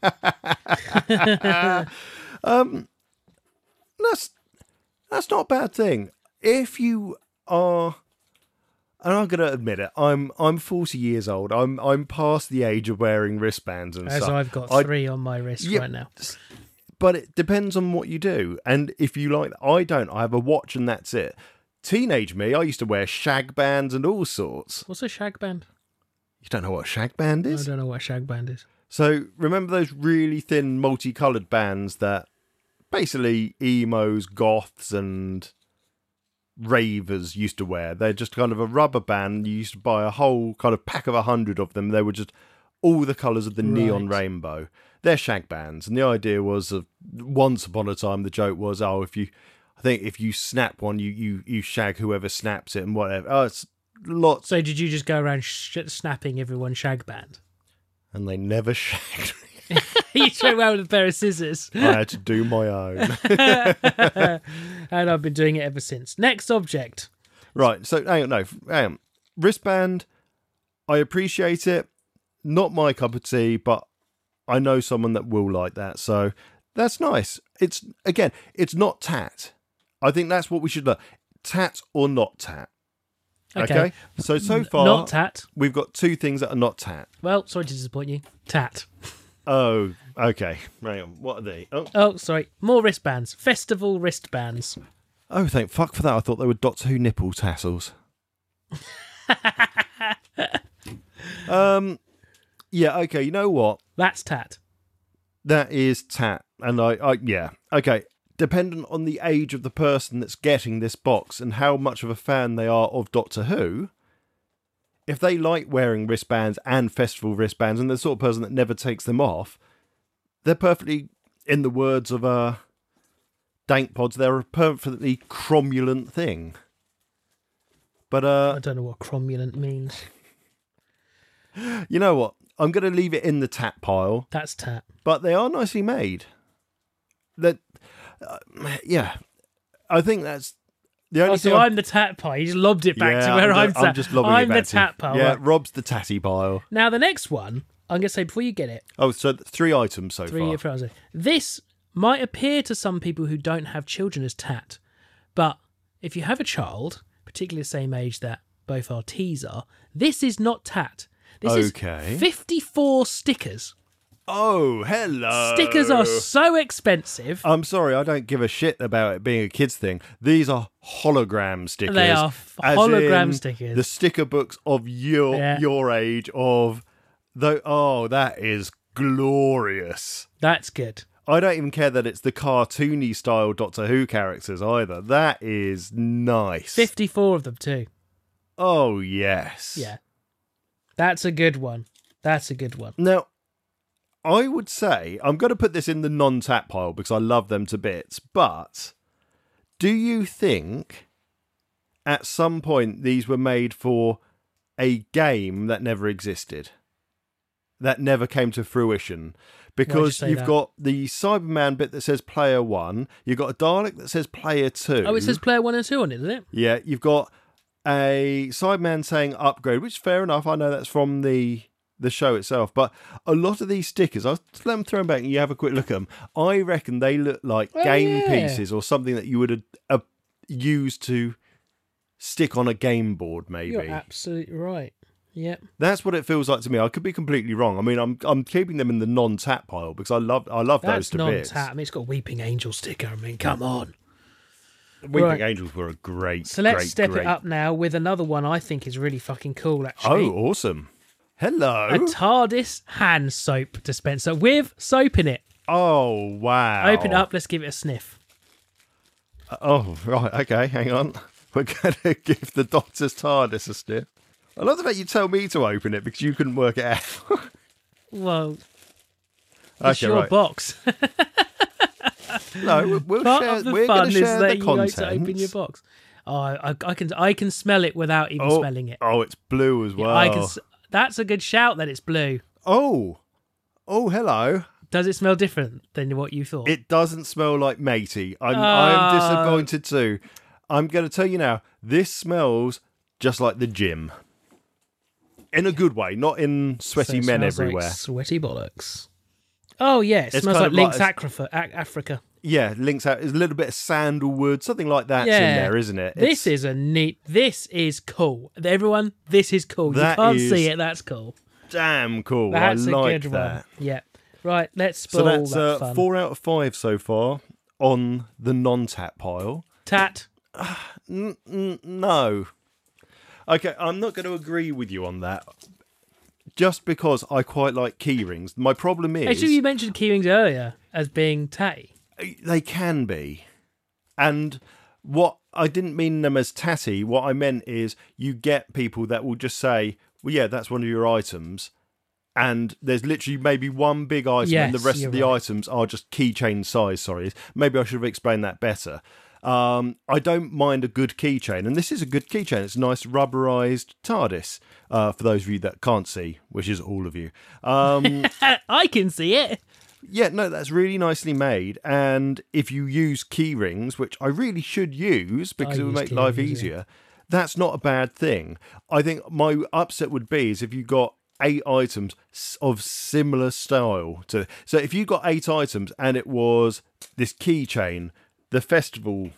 That's that's not a bad thing. If you are, and I'm gonna admit it, I'm I'm forty years old. I'm I'm past the age of wearing wristbands and As stuff. I've got I- three on my wrist Yeah, right now. But it depends on what you do, and if you like. I don't. I have a watch, and that's it. Teenage me, I used to wear shag bands and all sorts. What's a shag band? You don't know what a shag band I is? don't know what a shag band is. So remember those really thin, multicoloured bands that basically emos, goths, and ravers used to wear? They're just kind of a rubber band. You used to buy a whole kind of pack of a hundred of them. They were just all the colours of the neon Right. rainbow. They're shag bands, and the idea was, uh, once upon a time, the joke was, oh, if you, I think if you snap one, you you you shag whoever snaps it and whatever. Oh, it's lots, So did you just go around sh- snapping everyone shag band? and they never shagged me. You straight around with a pair of scissors. I had to do my own. And I've been doing it ever since. Next object. Right, so hang on, no, hang on. Wristband, I appreciate it. Not my cup of tea, but I know someone that will like that, so that's nice. It's, again, it's not tat. I think that's what we should look. Tat or not tat. Okay. Okay. So, so far, Not tat. we've got two things that are not tat. Well, sorry to disappoint you. Tat. Oh, okay. Hang on, what are they? Oh, Oh, sorry. More wristbands. Festival wristbands. oh thank fuck for that. I thought they were Doctor Who nipple tassels. um, yeah, okay, you know what? That's tat. That is tat. And I, I, yeah. Okay. Dependent on the age of the person that's getting this box and how much of a fan they are of Doctor Who, if they like wearing wristbands and festival wristbands and they're the sort of person that never takes them off, they're perfectly, in the words of uh, Dank Pods, they're a perfectly cromulent thing. But, uh, I don't know what cromulent means. you know what? I'm going to leave it in the tat pile. That's tat. But they are nicely made. That, uh, yeah, I think that's the only Oh, thing. so I- I'm the tat pile. You just lobbed it back yeah, to where I'm, I'm, tat. I'm just lobbing I'm it back the to- tat pile. Yeah, right. Rob's the tatty pile. Now, the next one, I'm going to say before you get it, Oh, so th- three items so three far. year This might appear to some people who don't have children as tat, but if you have a child, particularly the same age that both our T's are, this is not tat. This Okay. is fifty-four stickers. Oh, hello. Stickers are so expensive. I'm sorry, I don't give a shit about it being a kids thing. These are hologram stickers. They are f- as hologram in stickers. The sticker books of your Yeah. your age of though. Oh, that is glorious. That's good. I don't even care that it's the cartoony style Doctor Who characters either. That is nice. fifty-four of them too. Oh yes. Yeah. That's a good one. That's a good one. Now, I would say, I'm going to put this in the non-tap pile because I love them to bits, but do you think at some point these were made for a game that never existed? That never came to fruition? Because say you've that? got the Cyberman bit that says player one, you've got a Dalek that says player two. Oh, it says player one and two on it, doesn't it? Yeah, you've got a Cyberman saying upgrade, which is fair enough. I know that's from the the show itself, but a lot of these stickers, I'll let them throw them back and you have a quick look at them. I reckon they look like Oh, game yeah. pieces or something that you would have uh, used to stick on a game board, maybe. You're absolutely right. Yep. That's what it feels like to me. I could be completely wrong. I mean, I'm I'm keeping them in the non-tap pile because I love I love those That's to bits. non-tap. I mean, it's got a Weeping Angel sticker. I mean, come on. Weeping Right. Angels were a great. So let's great, step great... it up now with another one I think is really fucking cool, actually. Oh, awesome! Hello. A TARDIS hand soap dispenser with soap in it. Oh wow! Open it up. Let's give it a sniff. Oh, right, okay, hang on. We're going to give the Doctor's TARDIS a sniff. I love the fact you tell me to open it because you couldn't work it out. Well, it's Okay, your right. box. No, we'll, we'll Part share. of the We're fun going is to share that the you contents. like to open your box. Oh, I, I can I can smell it without even Oh, smelling it. oh, it's blue as well. I can. s- That's a good shout that it's blue. Oh, oh, hello. Does it smell different than what you thought? It doesn't smell like matey. I'm, Ah. I'm disappointed too. I'm going to tell you now, this smells just like the gym. In a good way, not in So sweaty it men smells like everywhere. sweaty bollocks. Oh yeah, it It's smells kind like of like Lynx a- Africa. Ac- Africa. Yeah, links out. There's a little bit of sandalwood, something like that's in Yeah. there, isn't it? This It's- is a neat. This is cool. Everyone, this is cool. That you can't is see it. That's cool. damn cool. That's I a like good that. one. Yeah. Right. Let's So spoil that's that uh, fun. four out of five so far on the non-tap pile. Tat. N- n- no. Okay, I'm not going to agree with you on that. Just because I quite like key rings. My problem is Actually, you mentioned keyrings earlier as being tatty. they can be. And what I didn't mean them as tatty. What I meant is you get people that will just say, well, yeah, that's one of your items. And there's literally maybe one big item and the Yes, rest you're of the right. items are just keychain size. Sorry. Maybe I should have explained that better. Um, I don't mind a good keychain. And this is a good keychain. It's a nice rubberized TARDIS. Uh, for those of you that can't see, which is all of you. Um, I can see it. Yeah, no, that's really nicely made. And if you use key rings, which I really should use because I it would use make key life rings, easier, that's not a bad thing. I think my upset would be is if you got eight items s- of similar style to. So if you got eight items and it was this keychain, the festival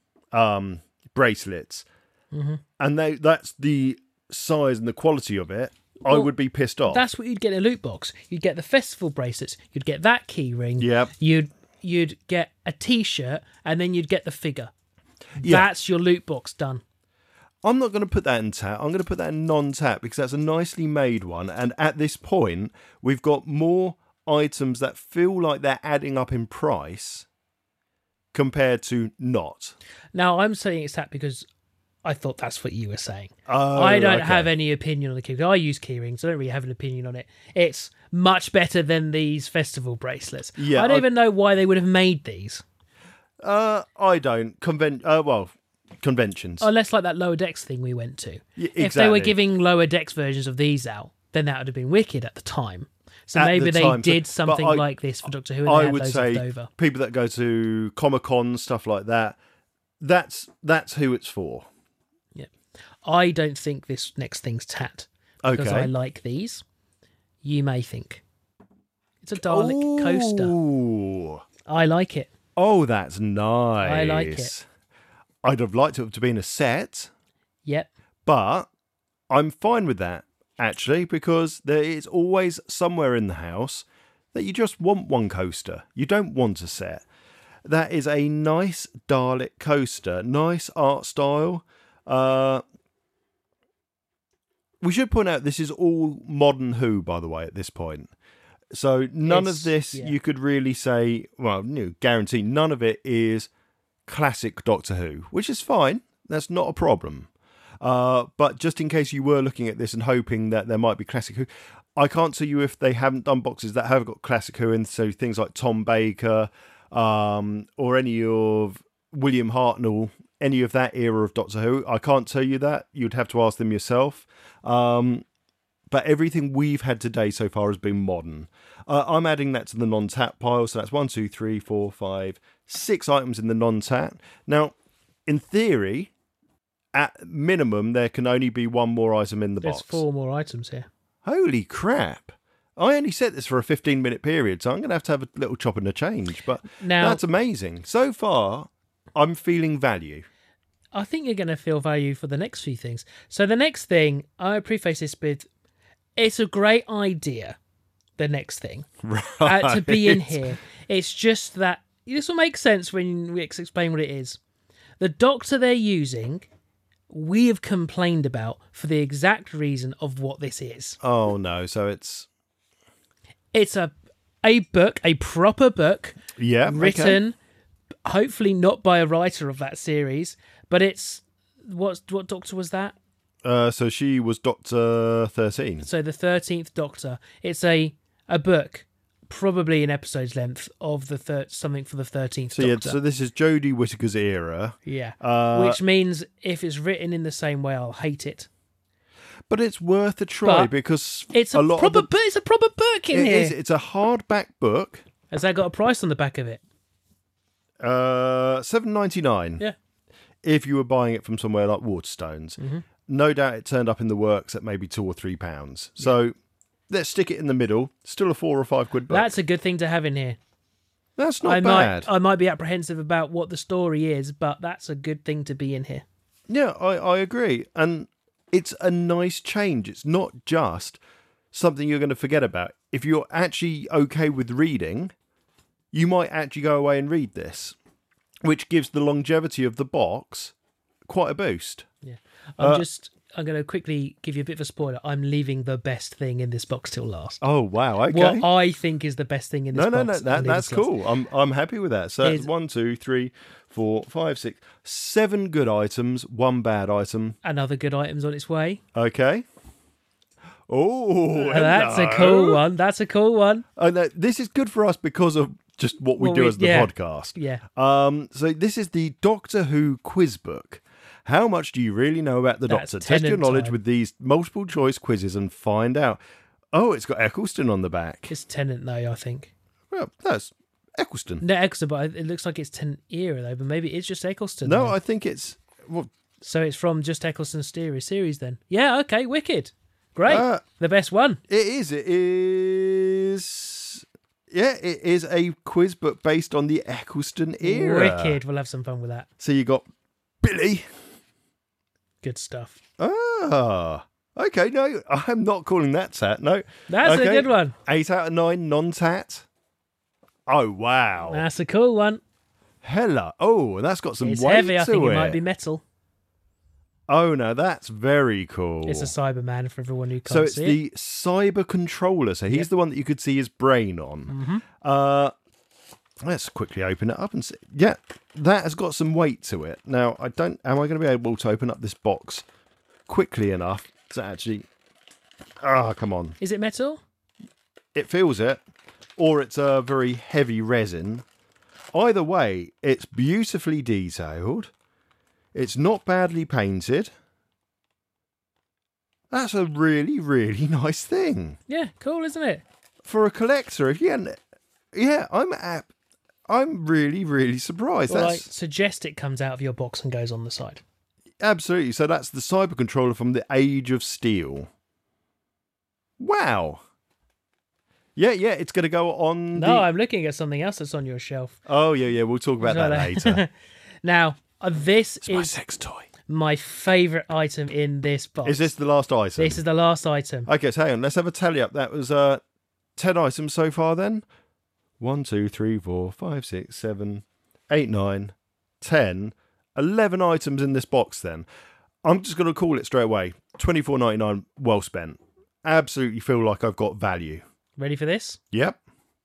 um, bracelets, Mm-hmm. and they that's the size and the quality of it, I Well, would be pissed off. That's what you'd get in a loot box. You'd get the festival bracelets. You'd get that key ring. Yep. You'd you'd get a T-shirt, and then you'd get the figure. Yeah. That's your loot box done. I'm not going to put that in tap. I'm going to put that in non-tap because that's a nicely made one. And at this point, we've got more items that feel like they're adding up in price compared to not. Now I'm saying it's that because I thought that's what you were saying. Oh, I don't okay. have any opinion on the key. I use key rings. I don't really have an opinion on it. It's much better than these festival bracelets. Yeah, I don't I- even know why they would have made these. Uh, I don't. Conven- uh, well, conventions. Unless like that Lower Decks thing we went to. Y- If they were exactly. giving Lower Decks versions of these out, then that would have been wicked at the time. So At maybe the they time, so- did but something I- like this for Doctor Who and I they had would loads say left over. people that go to Comic Con, stuff like that, that's that's who it's for. Yeah. I don't think this next thing's tat. Because Okay. I like these. You may think. It's a Dalek coaster. Ooh. I like it. Oh, that's nice. I like it. I'd have liked it to be in a set, Yep. but I'm fine with that, actually, because there is always somewhere in the house that you just want one coaster. You don't want a set. That is a nice Dalek coaster. Nice art style. Uh, we should point out this is all modern Who, by the way, at this point. So none It's- of this yeah. you could really say, well, no, guarantee none of it is classic Doctor Who, which is fine. That's not a problem. Uh, but just in case you were looking at this and hoping that there might be classic Who, I can't tell you if they haven't done boxes that have got classic Who in, so things like Tom Baker um, or any of William Hartnell, any of that era of Doctor Who. I can't tell you that. You'd have to ask them yourself. Um, but everything we've had today so far has been modern. Uh, I'm adding that to the non-tat pile, so that's one, two, three, four, five, six items in the non-tat. Now, in theory, at minimum, there can only be one more item in the There's box. four more items here. Holy crap. I only set this for a fifteen minute period, so I'm going to have to have a little chop and a change. But Now- that's amazing. So far, I'm feeling value. I think you're going to feel value for the next few things. So the next thing, I preface this with, it's a great idea, the next thing, Right. uh, to be in here. It's just that, this will make sense when we explain what it is. The Doctor they're using, we have complained about for the exact reason of what this is. Oh, no. So it's... It's a a book, a proper book, Yeah. okay. written, hopefully not by a writer of that series, but it's... What, what Doctor was that? Uh, so she was Doctor thirteen. So the thirteenth Doctor. It's a a book, probably an episode's length of the thir- something for the thirteenth So, yeah, Doctor. so this is Jodie Whittaker's era. yeah, Uh, which means if it's written in the same way, I'll hate it. But it's worth a try But because It's a, a lot proper, of the, book. It's a proper book in it here. is, it's a hardback book. Has that got a price on the back of it? Uh, seven ninety nine. Yeah. If you were buying it from somewhere like Waterstones, Mm-hmm. no doubt it turned up in the works at maybe two or three pounds. So let's stick it in the middle. Still a four or five quid book. That's a good thing to have in here. That's not I bad. might I might be apprehensive about what the story is, but that's a good thing to be in here. Yeah, I, I agree. And it's a nice change. It's not just something you're going to forget about. If you're actually okay with reading, you might actually go away and read this, which gives the longevity of the box quite a boost. Yeah. I'm Uh, just I'm going to quickly give you a bit of a spoiler. I'm leaving the best thing in this box till last. Oh, wow. Okay. What I think is the best thing in this No, no, box. no. I'll That, leave that's this last. cool. I'm I'm happy with that. So Is- it's one, two, three, four, five, six, seven good items, one bad item. Another good item's on its way. Okay. Oh, Uh, That's a hello. cool one. That's a cool one. Oh, no, this is good for us because of just what we What do we- as the yeah. podcast. Yeah. Um, so this is the Doctor Who quiz book. How much do you really know about the That's Doctor? Test your Tennant knowledge time. with these multiple choice quizzes and find out. Oh, it's got Eccleston on the back. It's Tennant though, I think. Well, that's Eccleston. No, Eccleston, but it looks like it's Tennant era though, but maybe it's just Eccleston. No, then. I think it's well, So it's from just Eccleston's series series then. Yeah, okay, wicked. Great. Uh, the best one. it is. It is. Yeah, it is a quiz book based on the Eccleston era. Wicked. We'll have some fun with that. So you got Billy. Good stuff. Ah, okay. No, I'm not calling that tat. No, That's Okay. a good one. Eight out of nine non-tat. Oh wow! That's a cool one. Hella. Oh, that's got some It's weight heavy. I to think it. it might be metal. Oh no, that's very cool. It's a Cyberman for everyone who can't so it's see the it. cyber controller. So he's Yep. the one that you could see his brain on. Mm-hmm. Uh, let's quickly open it up and see. Yeah, that has got some weight to it. Now I don't. Am I going to be able to open up this box quickly enough to actually? Ah, come on. Is it metal? It feels it, or it's a very heavy resin. Either way, it's beautifully detailed. It's not badly painted. That's a really, really nice thing Yeah, cool, isn't it? for a collector. If you hadn't, yeah, I'm ap- I'm really, really surprised. Well, I That's suggest it comes out of your box and goes on the side. absolutely. So that's the cyber controller from the Age of Steel. Wow. Yeah, yeah, it's going to go on. No, the... I'm looking at something else that's on your shelf. Oh, yeah, yeah, we'll talk about that later. Now, uh, this It's is my sex toy. my favourite item in this box. Is this the last item? This is the last item. Okay, so hang on. Let's have a tally up. That was uh, ten items so far then. One, two, three, four, five, six, seven, eight, nine, ten, eleven items in this box then. I'm just going to call it straight away. twenty-four ninety-nine, well spent. Absolutely feel like I've got value. Ready for this? Yep.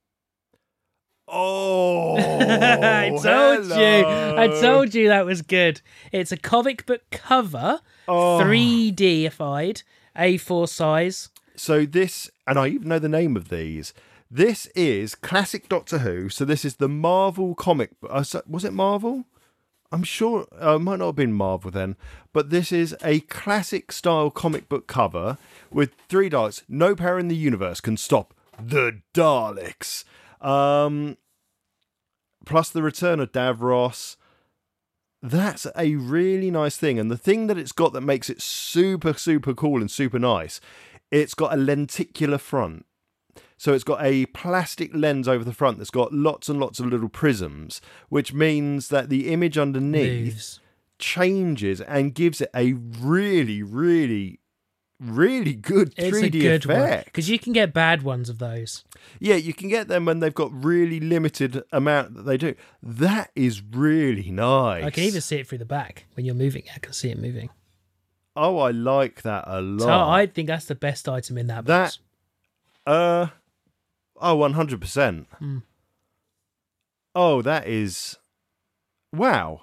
Oh, I told hello. you. I told you that was good. It's a comic book cover, Oh. three D-ified, A four size. So this, and I even know the name of these. This is classic Doctor Who. So this is the Marvel comic. Uh, so- was it Marvel? I'm sure uh, it might not have been Marvel then. But this is a classic style comic book cover with three Daleks. No power in the universe can stop the Daleks. Um, plus the return of Davros. That's a really nice thing. And the thing that it's got that makes it super, super cool and super nice, it's got a lenticular front. So it's got a plastic lens over the front that's got lots and lots of little prisms, which means that the image underneath Moves. changes and gives it a really, really, really good It's three a D good one. effect. Because you can get bad ones of those. Yeah, you can get them when they've got really limited amount that they do. That is really nice. I can even see it through the back. When you're moving, I can see it moving. Oh, I like that a lot. So I think that's the best item in that That- box. Uh, oh, one hundred percent. Hmm. Oh, that is... Wow.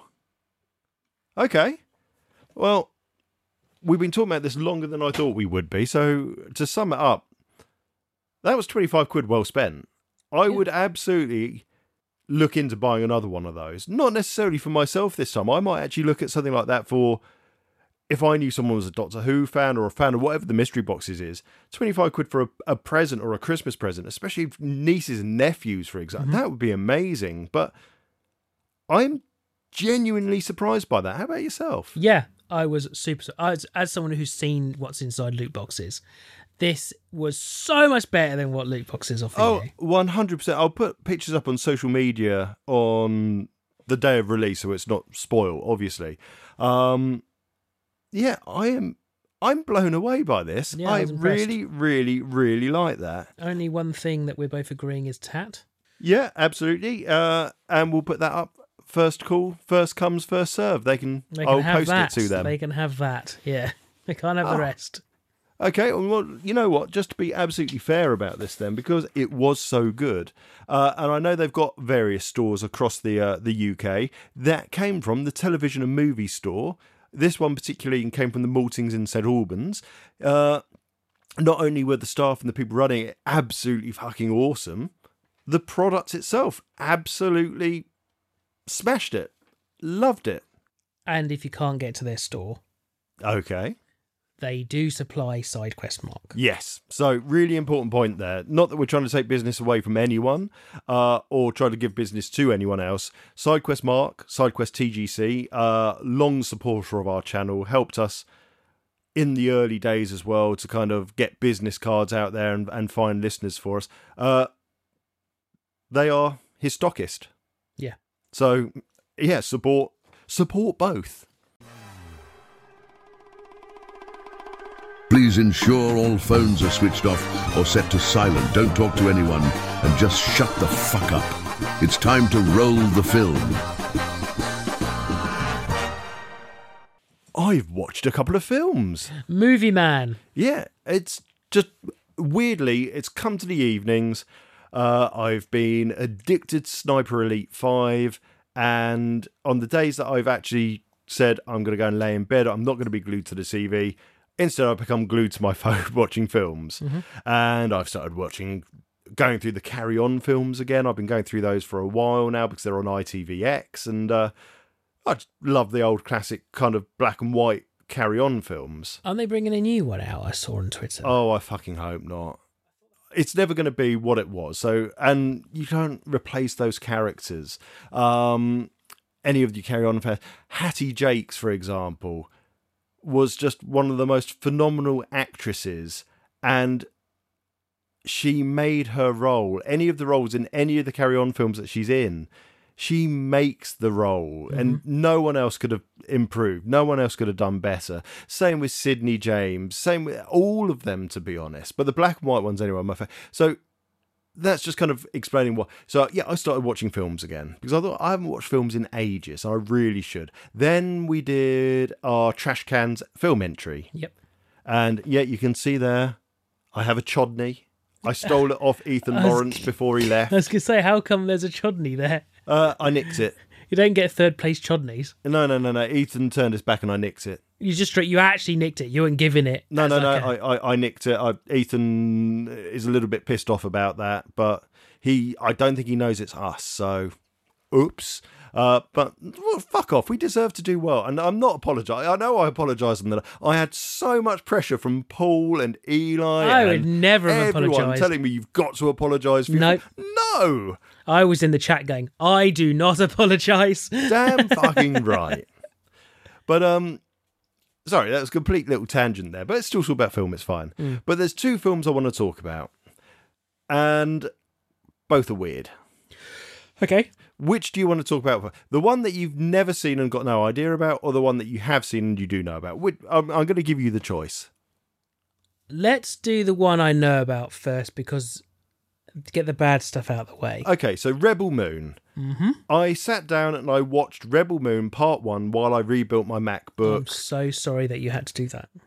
Okay. Well, we've been talking about this longer than I thought we would be, so to sum it up, that was twenty-five quid well spent. I Yeah. would absolutely look into buying another one of those. Not necessarily for myself this time. I might actually look at something like that for... If I knew someone was a Doctor Who fan or a fan of whatever the mystery boxes is, twenty-five quid for a, a present or a Christmas present, especially nieces and nephews, for example, Mm-hmm. that would be amazing. But I'm genuinely surprised by that. How about yourself? Yeah, I was super... As, as someone who's seen what's inside loot boxes, this was so much better than what loot boxes offer Oh, you. one hundred percent. I'll put pictures up on social media on the day of release so it's not spoiled, obviously. Um, yeah, I am... I'm blown away by this. Yeah, I I was impressed. really, really, really like that. Only one thing that we're both agreeing is Tat. Yeah, absolutely. Uh, and we'll put that up. First call, first comes, first serve. They can. They can I'll have post that. it to them. They can have that. Yeah, they can't have the Oh. rest. Okay. Well, you know what? Just to be absolutely fair about this, then, because it was so good, uh, and I know they've got various stores across the uh, the U K that came from the television and movie store. This one particularly came from the Maltings in Saint Albans. Uh, not only were the staff and the people running it absolutely fucking awesome, the product itself absolutely smashed it. Loved it. And if you can't get to their store, Okay. they do supply SideQuest Mark. Yes. So really important point there. Not that we're trying to take business away from anyone uh, or try to give business to anyone else. SideQuest Mark, SideQuest T G C, uh, long supporter of our channel, helped us in the early days as well to kind of get business cards out there and, and find listeners for us. Uh, they are his stockist. Yeah. So, yeah, support support both. Please ensure all phones are switched off or set to silent. Don't talk to anyone and just shut the fuck up. It's time to roll the film. I've watched a couple of films. Movie Man. Yeah, it's just weirdly, it's come to the evenings. Uh, I've been addicted to Sniper Elite five, and on the days that I've actually said I'm going to go and lay in bed, I'm not going to be glued to the T V. Instead, I've become glued to my phone watching films. Mm-hmm. And I've started watching, going through the Carry On films again. I've been going through those for a while now because they're on I T V X. And uh, I just love the old classic kind of black and white Carry On films. Aren't they bringing a new one out? I saw on Twitter. Oh, I fucking hope not. It's never going to be what it was. So, and you don't replace those characters. Um, any of you Carry On fans. Hattie Jakes, for example, was just one of the most phenomenal actresses, and she made her role. Any of the roles in any of the Carry On films that she's in, she makes the role, mm-hmm. and no one else could have improved. No one else could have done better. Same with Sydney James. Same with all of them, to be honest. But the black and white ones, anyway, are my favorite. So that's just kind of explaining what. So yeah, I started watching films again because I thought I haven't watched films in ages. I really should. Then we did our Trash Cans film entry. Yep. And yeah, you can see there, I have a Chodney. I stole it off Ethan Lawrence before he left. I was going to say, how come there's a Chodney there? Uh, I nicked it. You don't get third place Chodneys. No, no, no, no. Ethan turned his back and I nicked it. You just you actually nicked it. You weren't giving it. No, no, like no. a... I, I, I nicked it. I, Ethan is a little bit pissed off about that, but he, I don't think he knows it's us. So, oops. Uh, but well, fuck off. We deserve to do well, and I'm not apologising. I know I apologise on that. I had so much pressure from Paul and Eli. I and would never have everyone apologised. telling me you've got to apologise. Nope. No. I was in the chat going, I do not apologise. Damn fucking right. But um, sorry, that was a complete little tangent there. But it's still talk about film. It's fine. Mm. But there's two films I want to talk about, and both are weird. Okay. Which do you want to talk about? The one that you've never seen and got no idea about, or the one that you have seen and you do know about? Which, I'm, I'm going to give you the choice. Let's do the one I know about first, because to get the bad stuff out of the way. Okay, so Rebel Moon. Mm-hmm. I sat down and I watched Rebel Moon Part one while I rebuilt my MacBook. I'm so sorry that you had to do that.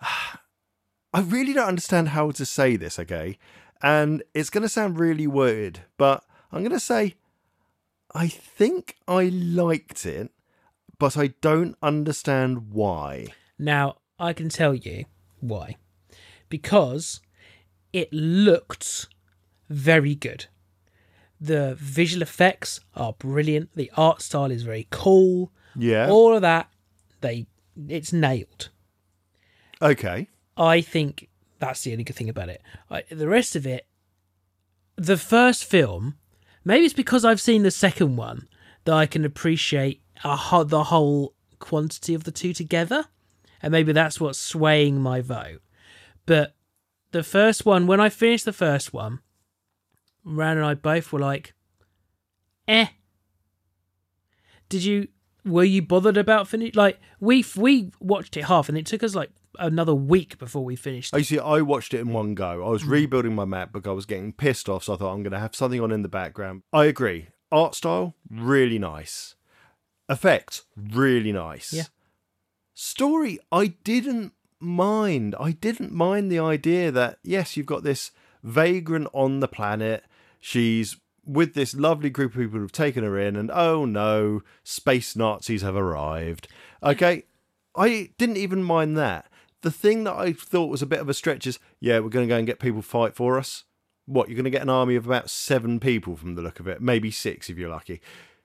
I really don't understand how to say this, okay? And it's going to sound really weird, but I'm going to say I think I liked it, but I don't understand why. Now, I can tell you why. Because it looked very good. The visual effects are brilliant. The art style is very cool. Yeah. All of that, they it's nailed. Okay. I think that's the only good thing about it. I, the rest of it, the first film, maybe it's because I've seen the second one that I can appreciate a, the whole quantity of the two together. And maybe that's what's swaying my vote. But the first one, when I finished the first one, Ran and I both were like, eh. Did you, were you bothered about finish? Like, we we watched it half and it took us like another week before we finished it. I see, I watched it in one go. I was rebuilding my MacBook. I was getting pissed off, so I thought I'm going to have something on in the background. I agree. Art style, really nice. Effects, really nice. Yeah. Story, I didn't mind. I didn't mind the idea that, yes, you've got this vagrant on the planet. She's with this lovely group of people who've taken her in, and oh no, space Nazis have arrived. Okay, I didn't even mind that. The thing that I thought was a bit of a stretch is, yeah, we're going to go and get people to fight for us. What, you're going to get an army of about seven people from the look of it, maybe six if you're lucky.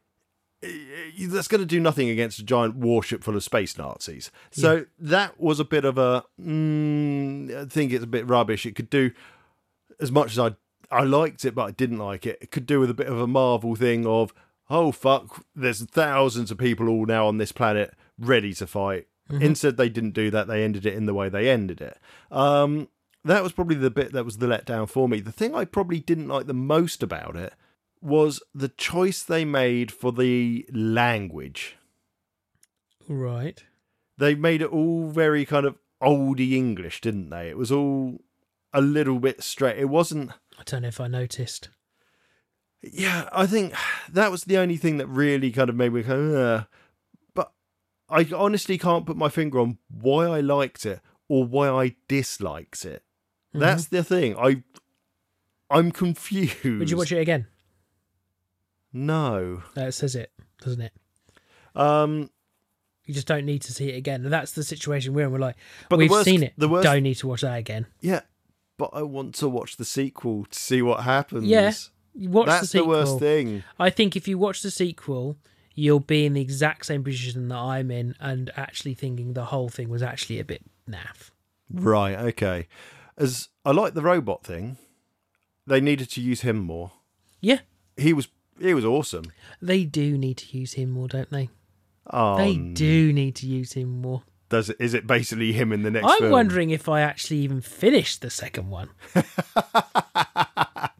That's going to do nothing against a giant warship full of space Nazis. So yeah. That was a bit of a, mm, I think it's a bit rubbish. It could do, as much as I I liked it, but I didn't like it, it could do with a bit of a Marvel thing of, oh fuck, there's thousands of people all now on this planet ready to fight. Mm-hmm. Instead, they didn't do that. They ended it in the way they ended it. Um, that was probably the bit that was the letdown for me. The thing I probably didn't like the most about it was the choice they made for the language. Right. They made it all very kind of oldie English, didn't they? It was all a little bit straight. It wasn't... I don't know if I noticed. Yeah, I think that was the only thing that really kind of made me go, uh, but I honestly can't put my finger on why I liked it or why I disliked it. Mm-hmm. That's the thing. I, I'm confused. Would you watch it again? No. That says it, doesn't it? Um, you just don't need to see it again. And that's the situation we're in. We're like, but we've worst, seen it. The worst, don't need to watch that again. Yeah, but I want to watch the sequel to see what happens. Yeah, watch that's the sequel. the worst thing. I think if you watch the sequel, you'll be in the exact same position that I'm in and actually thinking the whole thing was actually a bit naff. Right, okay. As I like the robot thing, they needed to use him more. Yeah. He was he was awesome. They do need to use him more, don't they? Oh, they do need to use him more. Does it, is it basically him in the next I'm film? wondering if I actually even finished the second one.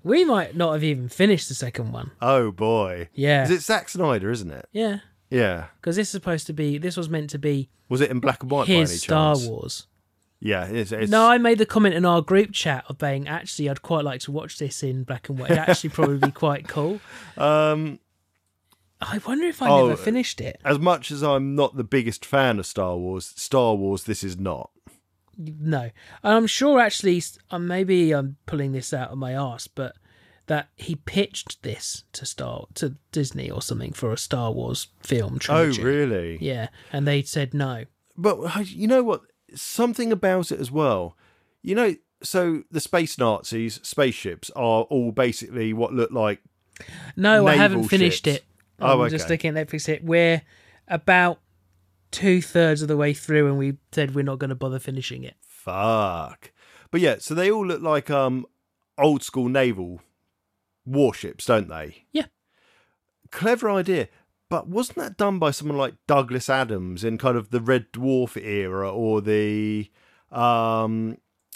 We might not have even finished the second one. Oh boy. Yeah. Is it Zack Snyder, isn't it? Yeah. Yeah. Because this is supposed to be, this was meant to be Was it in black and white his by any Star chance? Wars. Yeah, it's, it's... No, I made the comment in our group chat of being, actually, I'd quite like to watch this in black and white. It'd actually probably be quite cool. Um, I wonder if I oh, never finished it. As much as I'm not the biggest fan of Star Wars, Star Wars, this is not. No. And I'm sure, actually, uh, maybe I'm pulling this out of my arse, but that he pitched this to Star to Disney or something for a Star Wars film trilogy. Oh, really? Yeah, and they said no. But you know what? Something about it as well. You know, so the space Nazis, spaceships, are all basically what look like No, I haven't naval finished ships. it. I'm Oh, okay. just looking at Netflix. It. We're about two-thirds of the way through and we said we're not going to bother finishing it. Fuck. But yeah, so they all look like um old school naval warships, don't they? Yeah. Clever idea. But wasn't that done by someone like Douglas Adams in kind of the Red Dwarf era or the um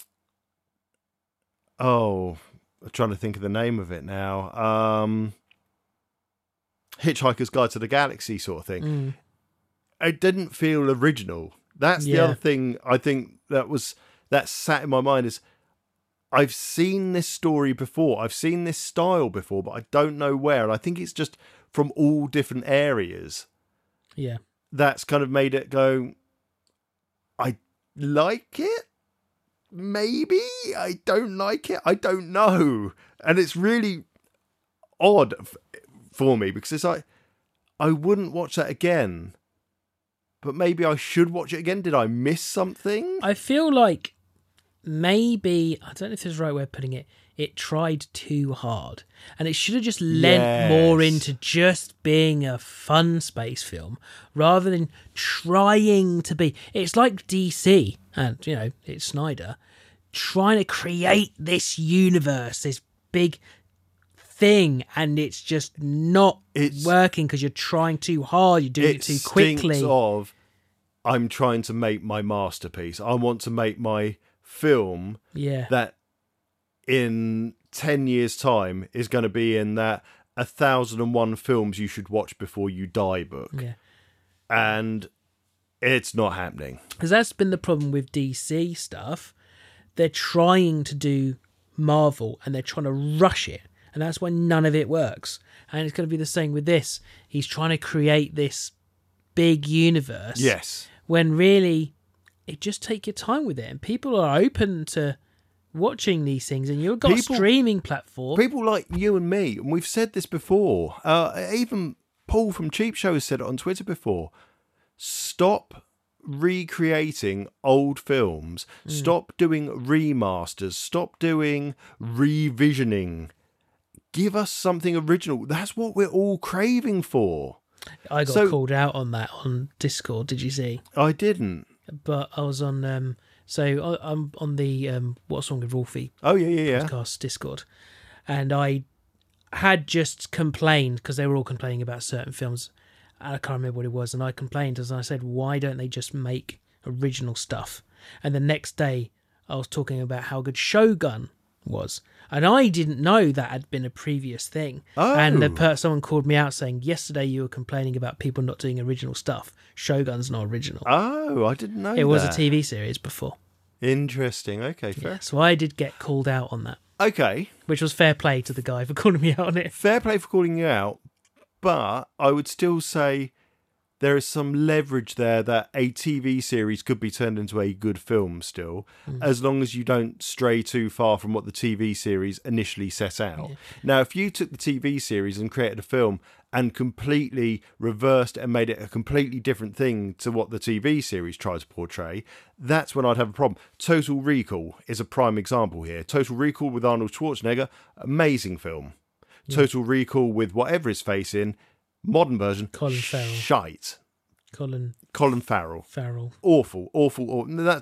oh I'm trying to think of the name of it now. Um Hitchhiker's Guide to the Galaxy sort of thing. Mm. It didn't feel original. That's the Yeah. other thing I think that was that sat in my mind is I've seen this story before. I've seen this style before, but I don't know where. And I think it's just from all different areas Yeah. that's kind of made it go, I like it. Maybe I don't like it. I don't know. And it's really odd f- for me because it's like, I wouldn't watch that again. But maybe I should watch it again. Did I miss something? I feel like maybe, I don't know if there's the right way of putting it, it tried too hard. And it should have just lent Yes. more into just being a fun space film rather than trying to be. It's like D C, and, you know, it's Snyder, trying to create this universe, this big thing, and it's just not It's- working because you're trying too hard, you're doing it, It too stinks quickly. of, I'm trying to make my masterpiece. I want to make my film Yeah. that in ten years' time is going to be in that a thousand and one films you should watch before you die book. Yeah. And it's not happening. Because that's been the problem with D C stuff. They're trying to do Marvel and they're trying to rush it. And that's why none of it works. And it's going to be the same with this. He's trying to create this big universe. Yes. When really, it just take your time with it. And people are open to watching these things. And you've got People- a streaming platform. People like you and me, and we've said this before, uh, even Paul from Cheap Show has said it on Twitter before, stop recreating old films, stop doing remasters, stop doing revisioning. Give us something original. That's what we're all craving for. I got so- called out on that on Discord. Did you see? I didn't. But I was on... Um, so I, I'm on the um, What's Wrong with Wolfie Oh, yeah, yeah, yeah. podcast Discord, and I had just complained because they were all complaining about certain films, and I can't remember what it was, and I complained as I said, why don't they just make original stuff? And the next day I was talking about how good Shogun was, and I didn't know that had been a previous thing. Oh. And the per- someone called me out saying, yesterday you were complaining about people not doing original stuff. Shogun's not original. Oh, I didn't know it was a that. T V series before. Interesting. Okay, fair. Yeah, so I did get called out on that, Okay, which was fair play to the guy for calling me out on it. fair play for calling you out, but I would still say there is some leverage there that a T V series could be turned into a good film still, Mm. as long as you don't stray too far from what the T V series initially set out. Yeah. Now, if you took the T V series and created a film and completely reversed it and made it a completely different thing to what the T V series tried to portray, that's when I'd have a problem. Total Recall is a prime example here. Total Recall with Arnold Schwarzenegger, amazing film. Total Recall with whatever his face in, modern version, Colin Farrell. shite. Colin Colin Farrell. Farrell. Awful, awful, awful. That,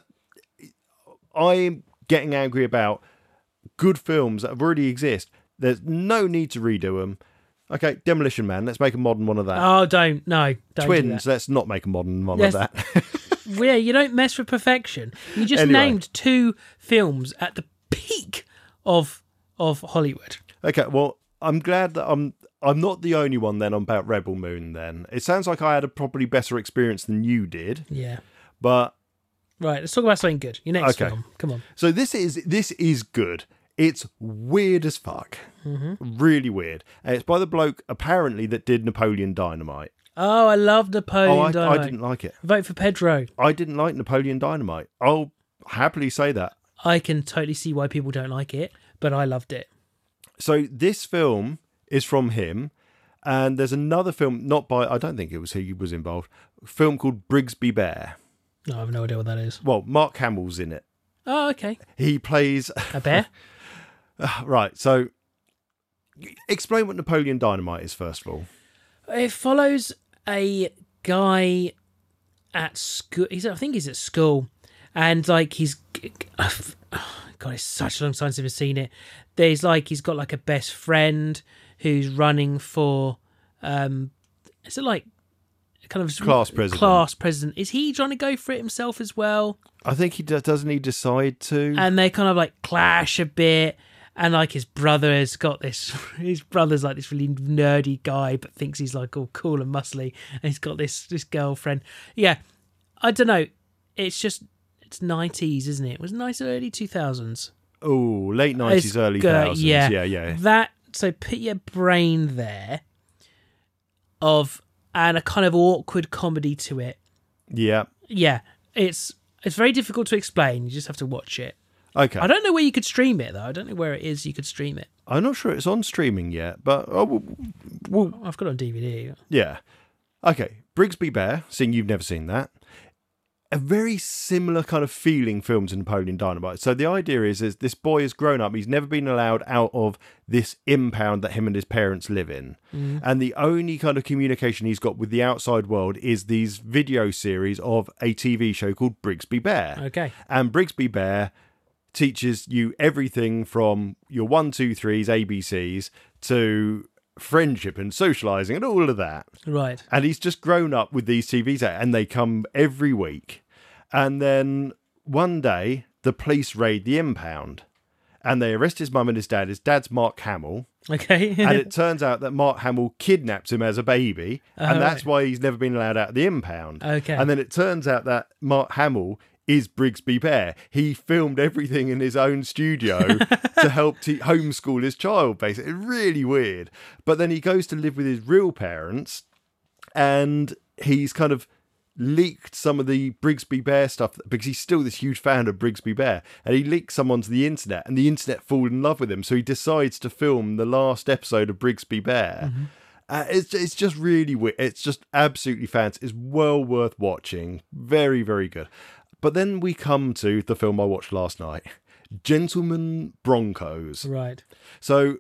I'm getting angry about good films that already exist. There's no need to redo them. Okay, Demolition Man, let's make a modern one of that. Oh, don't no, don't do Twins, that. let's not make a modern one Yes. of that. Well, yeah, you don't mess with perfection. You just Anyway. named two films at the peak of of Hollywood. Okay, well, I'm glad that I'm I'm not the only one then on about Rebel Moon then. It sounds like I had a probably better experience than you did. Yeah. But right, let's talk about something good. Your next okay. film. Come on. So this is this is good. It's weird as fuck. Mm-hmm. Really weird. And it's by the bloke apparently that did Napoleon Dynamite. Oh, I love Napoleon oh, I, Dynamite. I didn't like it. Vote for Pedro. I didn't like Napoleon Dynamite. I'll happily say that. I can totally see why people don't like it, but I loved it. So this film is from him, and there's another film, not by, I don't think it was he was involved, a film called Brigsby Bear. No, I have no idea what that is. Well, Mark Hamill's in it. Oh, okay. He plays... A bear? Right, so explain what Napoleon Dynamite is, first of all. It follows a guy at school. He's, I think he's at school, and like he's... God, it's such a long time since I've seen it. There's like, he's got like a best friend who's running for... Um, is it like... kind of class president. Class president. Is he trying to go for it himself as well? I think he does. Doesn't he decide to? And they kind of like clash a bit. And like his brother has got this. His brother's like this really nerdy guy, but thinks he's like all cool and muscly. And he's got this this girlfriend. Yeah, I don't know. It's just it's nineties, isn't it? It was nice early two thousands. Oh, late nineties, early thousands. Yeah, yeah, yeah. That so put your brain there. Of. And a kind of awkward comedy to it. Yeah. Yeah. It's it's very difficult to explain. You just have to watch it. Okay. I don't know where you could stream it, though. I don't know where it is you could stream it. I'm not sure it's on streaming yet, but... Oh, we'll, we'll, I've got it on D V D. Yeah. Okay. Brigsby Bear, seeing you've never seen that. A very similar kind of feeling film to Napoleon Dynamite. So the idea is, is this boy has grown up. He's never been allowed out of this impound that him and his parents live in. Mm. And the only kind of communication he's got with the outside world is these video series of a T V show called Brigsby Bear. Okay. And Brigsby Bear teaches you everything from your one, two, threes, A B Cs to friendship and socializing and all of that. Right. And he's just grown up with these T Vs and they come every week. And then one day, the police raid the impound and they arrest his mum and his dad. His dad's Mark Hamill. Okay. And it turns out that Mark Hamill kidnapped him as a baby. Oh, and that's right. why he's never been allowed out of the impound. Okay. And then it turns out that Mark Hamill is Brigsby Bear. He filmed everything in his own studio to help te- homeschool his child, basically. Really weird. But then he goes to live with his real parents and he's kind of leaked some of the Brigsby Bear stuff because he's still this huge fan of Brigsby Bear, and he leaked some onto the internet and the internet fall in love with him, so he decides to film the last episode of Brigsby Bear. Mm-hmm. Uh, it's it's just really weird. It's just absolutely fantastic. It's well worth watching. Very, very good. But then we come to the film I watched last night, Gentlemen Broncos. Right. So,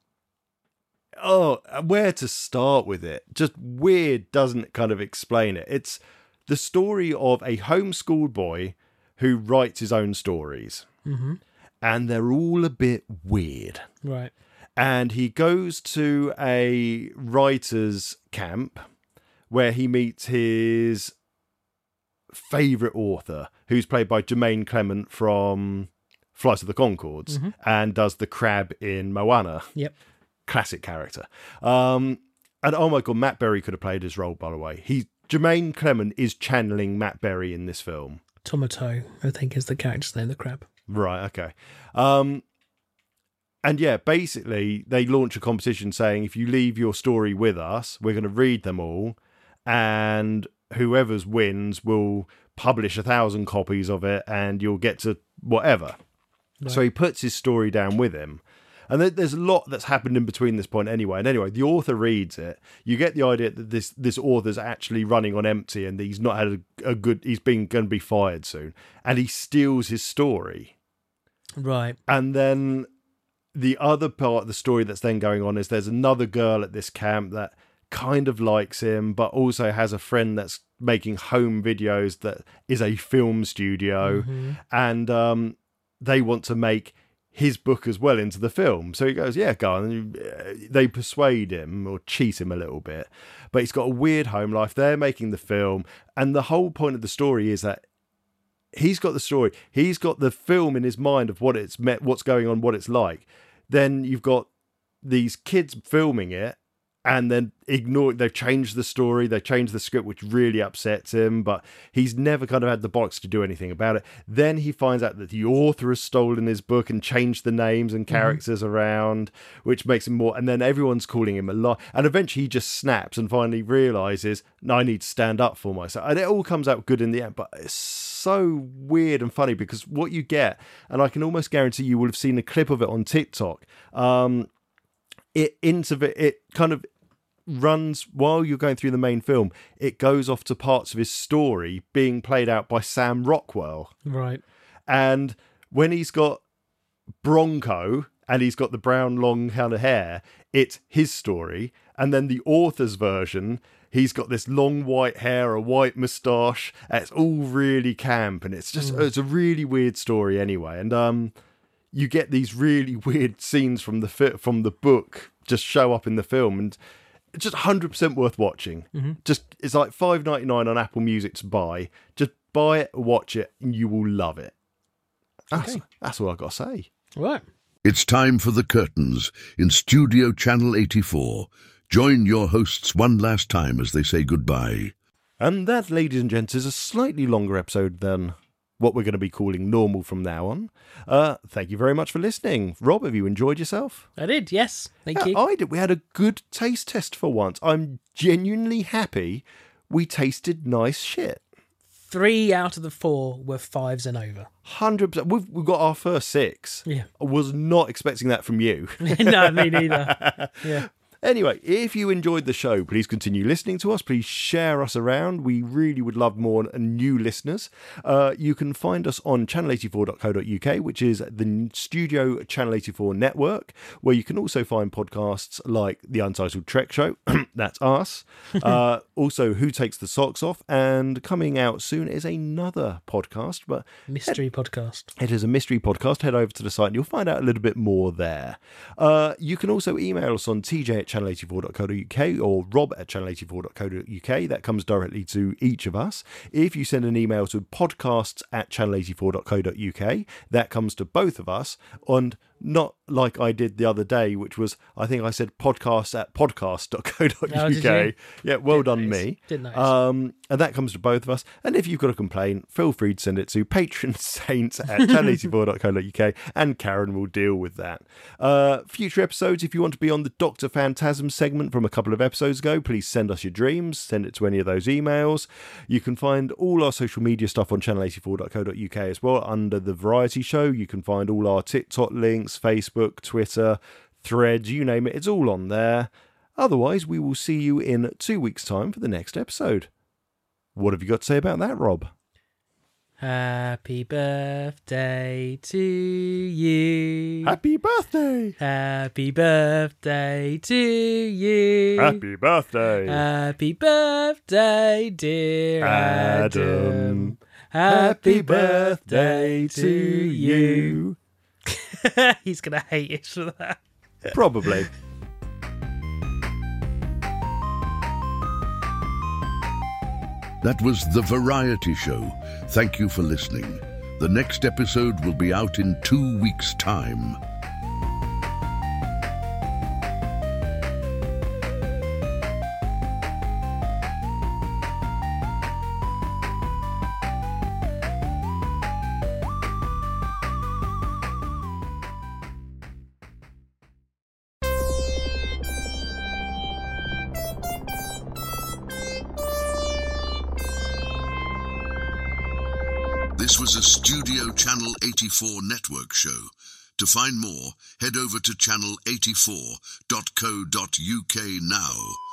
oh, where to start with it? Just weird doesn't kind of explain it. It's the story of a homeschooled boy who writes his own stories. Mm-hmm. And they're all a bit weird. Right. And he goes to a writer's camp where he meets his favourite author, who's played by Jermaine Clement from Flight of the Conchords, mm-hmm. and does the crab in Moana. Yep. Classic character. Um, and oh my God, Matt Berry could have played his role, by the way. He Jermaine Clement is channeling Matt Berry in this film. Tomato, I think, is the character's name, the crab. Right, okay. Um, and yeah, basically, they launch a competition saying, if you leave your story with us, we're going to read them all, and whoever's wins will publish a thousand copies of it, and you'll get to whatever. Right. So he puts his story down with him. And there's a lot that's happened in between this point anyway. And anyway, the author reads it. You get the idea that this this author's actually running on empty and he's not had a, a good... He's been going to be fired soon. And he steals his story. Right. And then the other part of the story that's then going on is there's another girl at this camp that kind of likes him, but also has a friend that's making home videos that is a film studio. Mm-hmm. And um, they want to make his book as well into the film. So he goes, yeah, go on. And they persuade him or cheat him a little bit. But he's got a weird home life. They're making the film. And the whole point of the story is that he's got the story. He's got the film in his mind of what it's met, what's going on, what it's like. Then you've got these kids filming it, and then ignore. They've changed the story, they changed the script, which really upsets him. But he's never kind of had the box to do anything about it. Then he finds out that the author has stolen his book and changed the names and characters mm-hmm. around, which makes him more. And then everyone's calling him a lie. And eventually he just snaps and finally realizes, no, I need to stand up for myself. And it all comes out good in the end. But it's so weird and funny because what you get, and I can almost guarantee you will have seen a clip of it on TikTok. Um, it into it kind of runs while you're going through the main film. It goes off to parts of his story being played out by Sam Rockwell. Right. And when he's got Bronco and he's got the brown long kind of hair, it's his story. And then the author's version, he's got this long white hair, a white moustache. It's all really camp, and it's just mm. it's a really weird story anyway. And um, you get these really weird scenes from the fi- from the book just show up in the film, and it's just one hundred percent worth watching. Mm-hmm. Just it's like five ninety-nine on Apple Music to buy. Just buy it, watch it, and you will love it. That's, okay. that's all I've got to say. Right. It's time for the curtains in Studio Channel eighty-four. Join your hosts one last time as they say goodbye. And that, ladies and gents, is a slightly longer episode than what we're going to be calling normal from now on. Uh, thank you very much for listening. Rob, have you enjoyed yourself? I did, yes. Thank yeah, you. I did. We had a good taste test for once. I'm genuinely happy we tasted nice shit. Three out of the four were fives and over. one hundred percent. We've, we've got our first six. Yeah. I was not expecting that from you. No, me neither. Yeah. Anyway, if you enjoyed the show, please continue listening to us. Please share us around. We really would love more new listeners. Uh, you can find us on channel eighty-four dot co dot uk, which is the Studio Channel eighty-four network, where you can also find podcasts like The Untitled Trek Show. That's us. Uh, also, Who Takes the Socks Off? And coming out soon is another podcast. but Mystery it, podcast. It is a mystery podcast. Head over to the site and you'll find out a little bit more there. Uh, you can also email us on t j at channel eighty-four dot co dot uk or rob at channel eighty-four dot co dot uk. That comes directly to each of us. If you send an email to podcasts at channel eighty-four dot co dot uk, that comes to both of us. And not like I did the other day, which was, I think I said podcasts at podcast dot co dot uk. Oh, yeah, well Didn't done notice. me. Didn't notice. Um, and that comes to both of us. And if you've got a complaint, feel free to send it to patron saints at channel eighty-four dot co dot uk, and Karen will deal with that. Uh, future episodes, if you want to be on the Doctor Phantasm segment from a couple of episodes ago, please send us your dreams. Send it to any of those emails. You can find all our social media stuff on channel eighty-four dot co dot uk as well under The Variety Show. You can find all our TikTok links, Facebook, Twitter, Threads, you name it. It's all on there. Otherwise, we will see you in two weeks' time for the next episode. What have you got to say about that, Rob? Happy birthday to you. Happy birthday. Happy birthday to you. Happy birthday. Happy birthday, dear Adam. Adam. Happy birthday to you. He's going to hate us for that. Probably. That was The Variety Show. Thank you for listening. The next episode will be out in two weeks' time. This was a Studio Channel eighty-four network show. To find more, head over to channel eighty-four dot co dot uk now.